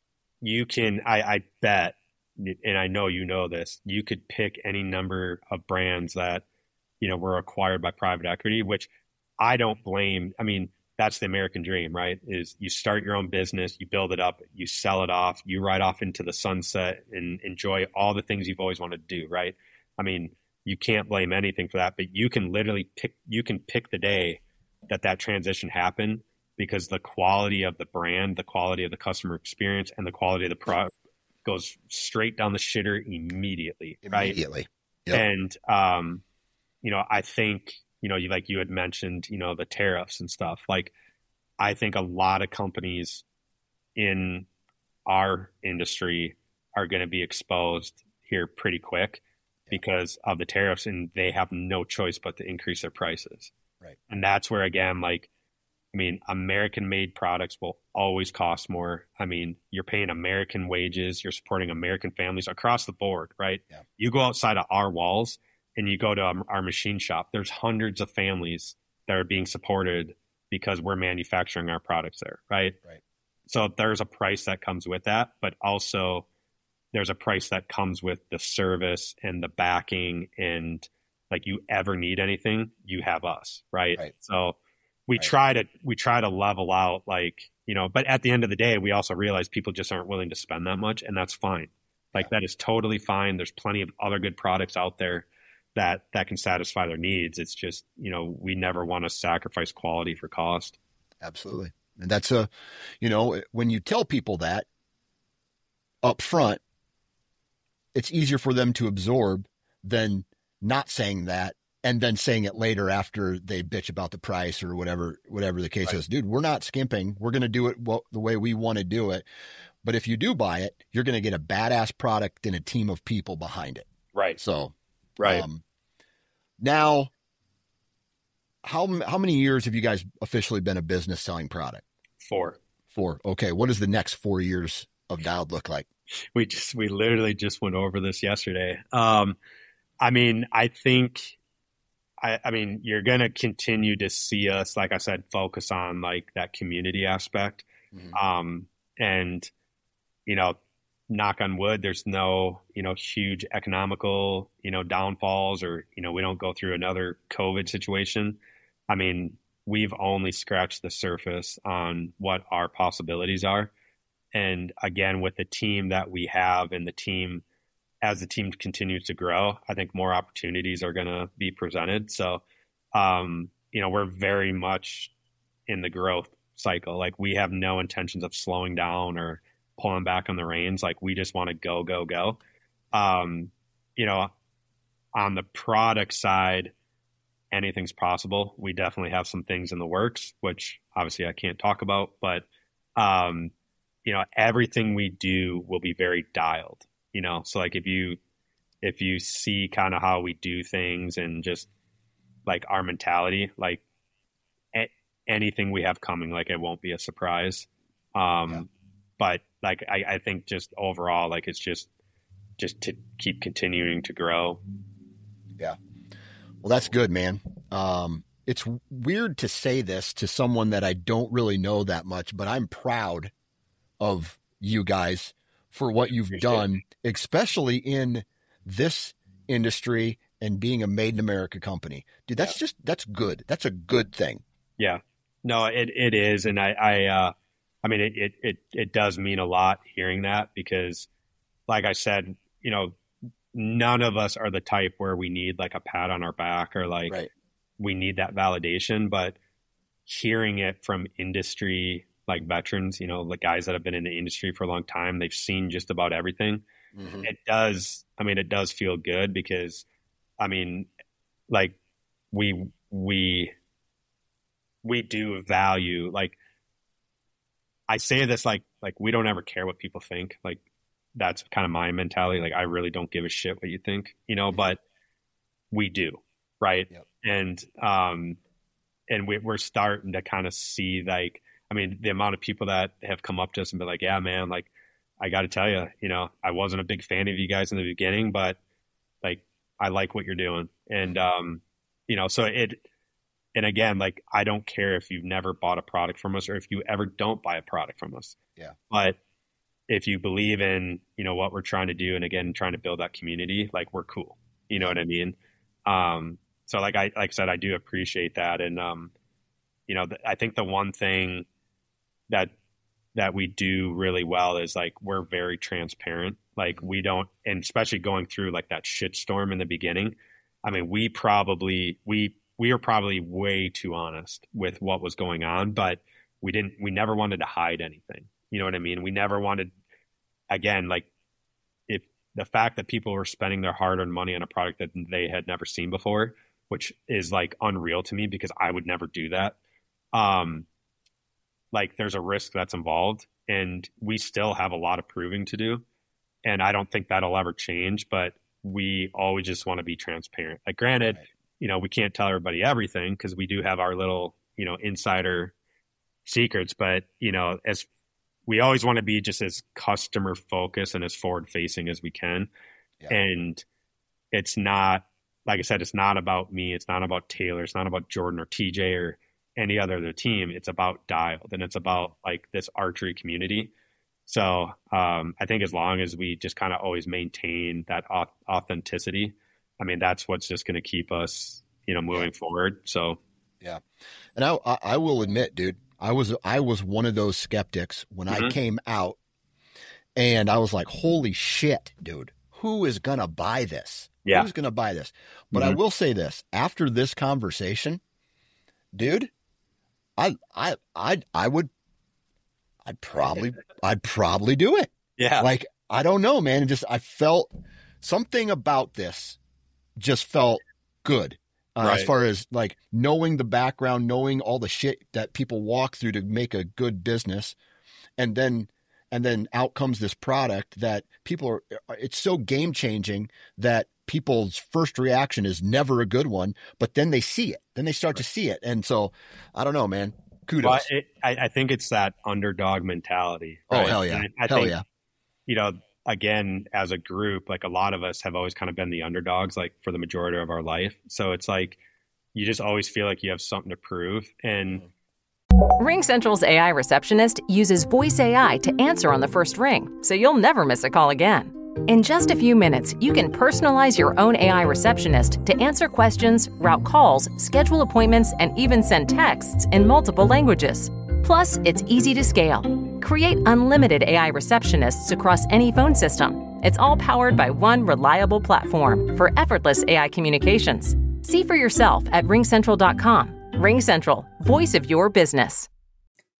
you can, I, I bet, and I know you know this, you could pick any number of brands that, you know, were acquired by private equity, which I don't blame. I mean, that's the American dream, right? Is you start your own business, you build it up, you sell it off, you ride off into the sunset and enjoy all the things you've always wanted to do, right? I mean, you can't blame anything for that, but you can literally pick, you can pick the day that that transition happened, because the quality of the brand, the quality of the customer experience, and the quality of the product goes straight down the shitter immediately, right? Immediately. Yep. And, um, you know, I think, you know, you, like you had mentioned, you know, the tariffs and stuff. Like, I think a lot of companies in our industry are going to be exposed here pretty quick because of the tariffs, and they have no choice but to increase their prices. Right. And that's where, again, like, I mean, American made products will always cost more. I mean, you're paying American wages, you're supporting American families across the board, right? Yeah. You go outside of our walls and you go to our machine shop, there's hundreds of families that are being supported because we're manufacturing our products there, right? Right. So there's a price that comes with that, but also there's a price that comes with the service and the backing, and like, you ever need anything, you have us, right? Right. So we right. try to we try to level out, like, you know, but at the end of the day, we also realize people just aren't willing to spend that much, and that's fine. Like, yeah. that is totally fine. There's plenty of other good products out there that that can satisfy their needs. It's just, you know, we never want to sacrifice quality for cost. Absolutely. And that's a, you know, when you tell people that up front, it's easier for them to absorb than not saying that and then saying it later after they bitch about the price or whatever, whatever the case right. is. Dude, we're not skimping. We're going to do it well, the way we want to do it. But if you do buy it, you're going to get a badass product and a team of people behind it. Right. So, right. Um, now, how how many years have you guys officially been a business selling product? Four. Four. Okay. What does the next four years of Dialed look like? We just, we literally just went over this yesterday. Um, I mean, I think, I, I mean, you're going to continue to see us, like I said, focus on like that community aspect. Mm-hmm. Um, and, you know, knock on wood, there's no, you know, huge economical, you know, downfalls, or, you know, we don't go through another COVID situation. I mean, we've only scratched the surface on what our possibilities are. And again, with the team that we have, and the team, as the team continues to grow, I think more opportunities are going to be presented. So, um, you know, we're very much in the growth cycle. Like we have no intentions of slowing down or pulling back on the reins. Like we just want to go, go, go. Um, you know, on the product side, anything's possible. We definitely have some things in the works, which obviously I can't talk about, but, um, you know, everything we do will be very dialed, you know? So like if you, if you see kind of how we do things and just like our mentality, like a- anything we have coming, like it won't be a surprise. Um, yeah. But like, I, I think just overall, like it's just, just to keep continuing to grow. Yeah. Well, that's good, man. Um, it's weird to say this to someone that I don't really know that much, but I'm proud of you guys for what you've done, especially in this industry and being a made in America company. Dude, that's yeah. just, that's good. That's a good thing. Yeah, no, it, it is. And I, I, uh, I mean, it, it, it, it does mean a lot hearing that because like I said, you know, none of us are the type where we need like a pat on our back or like right. we need that validation, but hearing it from industry, like veterans, you know, the guys that have been in the industry for a long time, they've seen just about everything. Mm-hmm. It does. I mean, it does feel good because I mean, like we, we, we do value, like I say this, like, like we don't ever care what people think. Like, that's kind of my mentality. Like, I really don't give a shit what you think, you know, but we do. Right. Yep. And, um, and we, we're starting to kind of see like, I mean, the amount of people that have come up to us and be like, yeah, man, like, I got to tell you, you know, I wasn't a big fan of you guys in the beginning, but like, I like what you're doing. And, um, you know, so it, and again, like, I don't care if you've never bought a product from us or if you ever don't buy a product from us. Yeah. But if you believe in, you know, what we're trying to do, and again, trying to build that community, like we're cool, you know what I mean? Um, so like I, like I said, I do appreciate that. And, um, you know, th- I think the one thing that, that we do really well is like, we're very transparent. Like we don't, and especially going through like that shitstorm in the beginning. I mean, we probably, we, we are probably way too honest with what was going on, but we didn't, we never wanted to hide anything. You know what I mean? We never wanted, again, like if the fact that people were spending their hard earned money on a product that they had never seen before, which is like unreal to me because I would never do that. Um, like there's a risk that's involved and we still have a lot of proving to do. And I don't think that'll ever change, but we always just want to be transparent. Like granted, right. you know, we can't tell everybody everything because we do have our little, you know, insider secrets, but you know, as we always want to be just as customer focused and as forward facing as we can. Yeah. And it's not, like I said, it's not about me. It's not about Taylor. It's not about Jordan or T J or any other of the team. It's about Dialed and it's about like this archery community. So um, I think as long as we just kind of always maintain that authenticity, I mean, that's what's just going to keep us, you know, moving yeah. forward. So, yeah. And I, I will admit, dude, I was, I was one of those skeptics when mm-hmm. I came out and I was like, holy shit, dude, who is going to buy this? Yeah. Who's going to buy this? But mm-hmm. I will say this, after this conversation, dude, I, I, I, I would, I'd probably, I'd probably do it. Yeah. Like, I don't know, man. It just, I felt something about this just felt good. Uh, right. As far as like knowing the background, knowing all the shit that people walk through to make a good business. And then, and then out comes this product that people are, it's so game changing that people's first reaction is never a good one, but then they see it, then they start right. to see it. And so I don't know, man, kudos. Well, it, I, I think it's that underdog mentality. Right? Oh, hell yeah. I, I hell think, yeah. You know, again, as a group, like a lot of us have always kind of been the underdogs, like for the majority of our life. So it's like, you just always feel like you have something to prove. And RingCentral's A I receptionist uses voice A I to answer on the first ring, so you'll never miss a call again. In just a few minutes, you can personalize your own A I receptionist to answer questions, route calls, schedule appointments, and even send texts in multiple languages. Plus, it's easy to scale. Create unlimited A I receptionists across any phone system. It's all powered by one reliable platform for effortless A I communications. See for yourself at ring central dot com. RingCentral, voice of your business.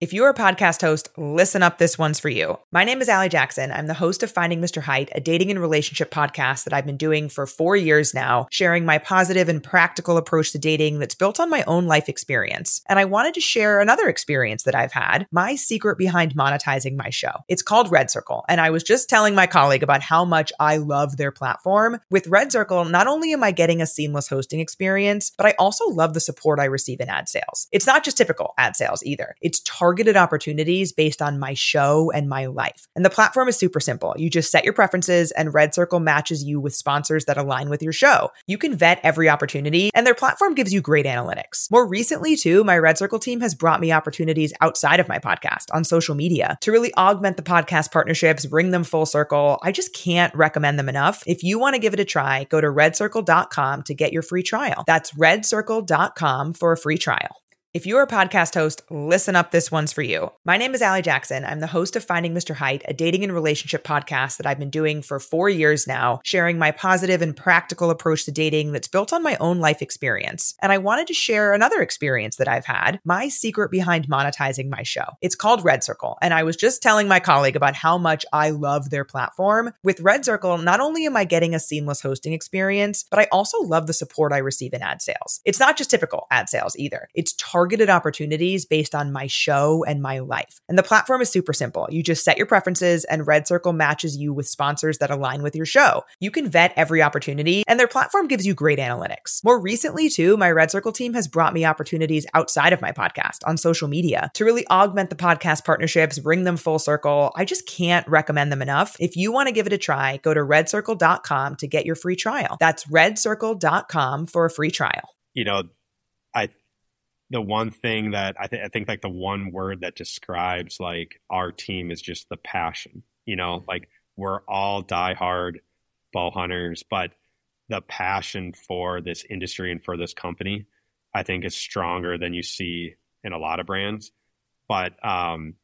If you're a podcast host, listen up. This one's for you. My name is Allie Jackson. I'm the host of Finding Mister Height, a dating and relationship podcast that I've been doing for four years now, sharing my positive and practical approach to dating that's built on my own life experience. And I wanted to share another experience that I've had, my secret behind monetizing my show. It's called Red Circle. And I was just telling my colleague about how much I love their platform. With Red Circle, not only am I getting a seamless hosting experience, but I also love the support I receive in ad sales. It's not just typical ad sales either. It's targeted opportunities based on my show and my life. And the platform is super simple. You just set your preferences and Red Circle matches you with sponsors that align with your show. You can vet every opportunity and their platform gives you great analytics. More recently too, my Red Circle team has brought me opportunities outside of my podcast on social media to really augment the podcast partnerships, bring them full circle. I just can't recommend them enough. If you want to give it a try, go to red circle dot com to get your free trial. That's red circle dot com for a free trial. If you're a podcast host, listen up. This one's for you. My name is Allie Jackson. I'm the host of Finding Mister Height, a dating and relationship podcast that I've been doing for four years now, sharing my positive and practical approach to dating that's built on my own life experience. And I wanted to share another experience that I've had, my secret behind monetizing my show. It's called Red Circle. And I was just telling my colleague about how much I love their platform. With Red Circle, not only am I getting a seamless hosting experience, but I also love the support I receive in ad sales. It's not just typical ad sales either. It's targeted targeted opportunities based on my show and my life. And the platform is super simple. You just set your preferences and Red Circle matches you with sponsors that align with your show. You can vet every opportunity and their platform gives you great analytics. More recently too, my Red Circle team has brought me opportunities outside of my podcast on social media to really augment the podcast partnerships, bring them full circle. I just can't recommend them enough. If you want to give it a try, go to red circle dot com to get your free trial. That's red circle dot com for a free trial. You know, I the one thing that I, th- I think like the one word that describes like our team is just the passion. You know, like we're all diehard bow hunters, but the passion for this industry and for this company, I think, is stronger than you see in a lot of brands. But um,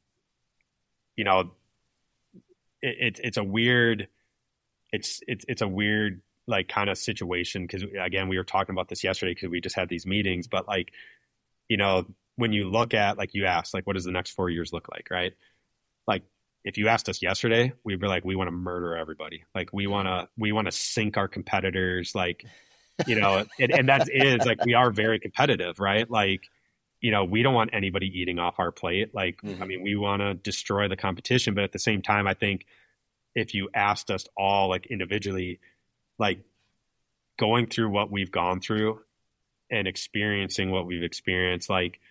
you know, it, it, it's a weird, it's it's it's a weird like kind of situation because again, we were talking about this yesterday because we just had these meetings, but like. You know, when you look at, like you asked, like, what does the next four years look like, right? Like, if you asked us yesterday, we'd be like, we want to murder everybody. Like, we want to, we want to sink our competitors. Like, you know, and, and that is like, we are very competitive, right? Like, you know, we don't want anybody eating off our plate. Like, mm-hmm. I mean, we want to destroy the competition. But at the same time, I think if you asked us all, like, individually, like, going through what we've gone through, and experiencing what we've experienced, like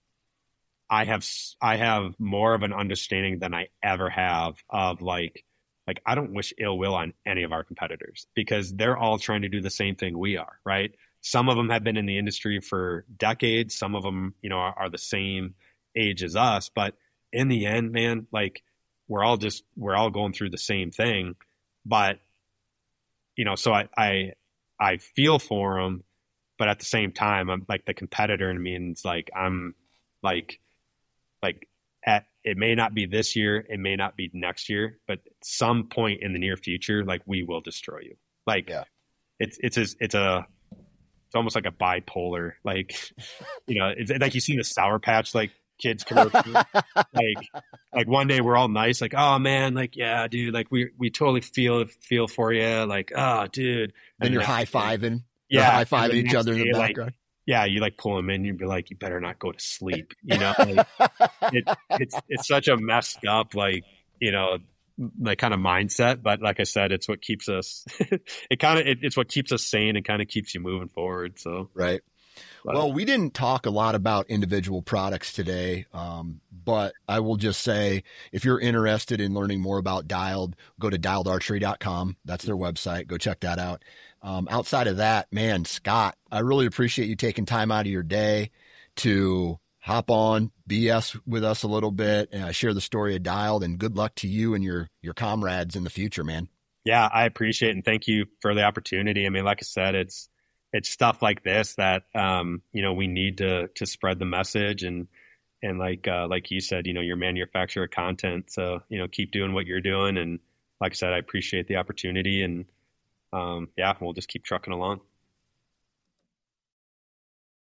I have, I have more of an understanding than I ever have of like, like I don't wish ill will on any of our competitors because they're all trying to do the same thing we are, right? Some of them have been in the industry for decades. Some of them, you know, are, are the same age as us, but in the end, man, like we're all just, we're all going through the same thing. But, you know, so I, I, I feel for them. But at the same time, I'm like the competitor in me, and it's like I'm like like at it may not be this year, it may not be next year, but at some point in the near future, like we will destroy you. Like yeah. it's it's a, it's a it's almost like a bipolar, like you know, it's like you see the Sour Patch like kids commercial, like like one day we're all nice, like oh man, like yeah, dude, like we we totally feel feel for you, like oh dude, and, and you're high fiving. Yeah, high fiving each other in the background. Like, yeah, you like pull them in. You'd be like, you better not go to sleep. You know, like, it, it's it's such a messed up, like you know, like kind of mindset. But like I said, it's what keeps us. it kind of it, it's what keeps us sane and kind of keeps you moving forward. So right. But, well, we didn't talk a lot about individual products today, um, but I will just say if you're interested in learning more about Dialed, go to dialed archery dot com. That's their website. Go check that out. Um, outside of that, man, Scott, I really appreciate you taking time out of your day to hop on, B S with us a little bit, and uh, share the story of Dialed. And good luck to you and your your comrades in the future, man. Yeah, I appreciate it, and thank you for the opportunity. I mean, like I said, it's it's stuff like this that um, you know we need to to spread the message, and and like uh, like you said, you know, you're manufacturer of content, so you know, keep doing what you're doing. And like I said, I appreciate the opportunity and. Um, yeah, we'll just keep trucking along.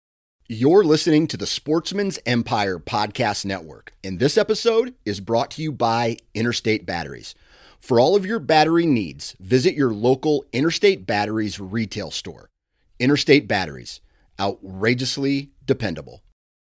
You're listening to the Sportsman's Empire Podcast Network, and this episode is brought to you by Interstate Batteries. For all of your battery needs, visit your local Interstate Batteries retail store. Interstate Batteries, outrageously dependable.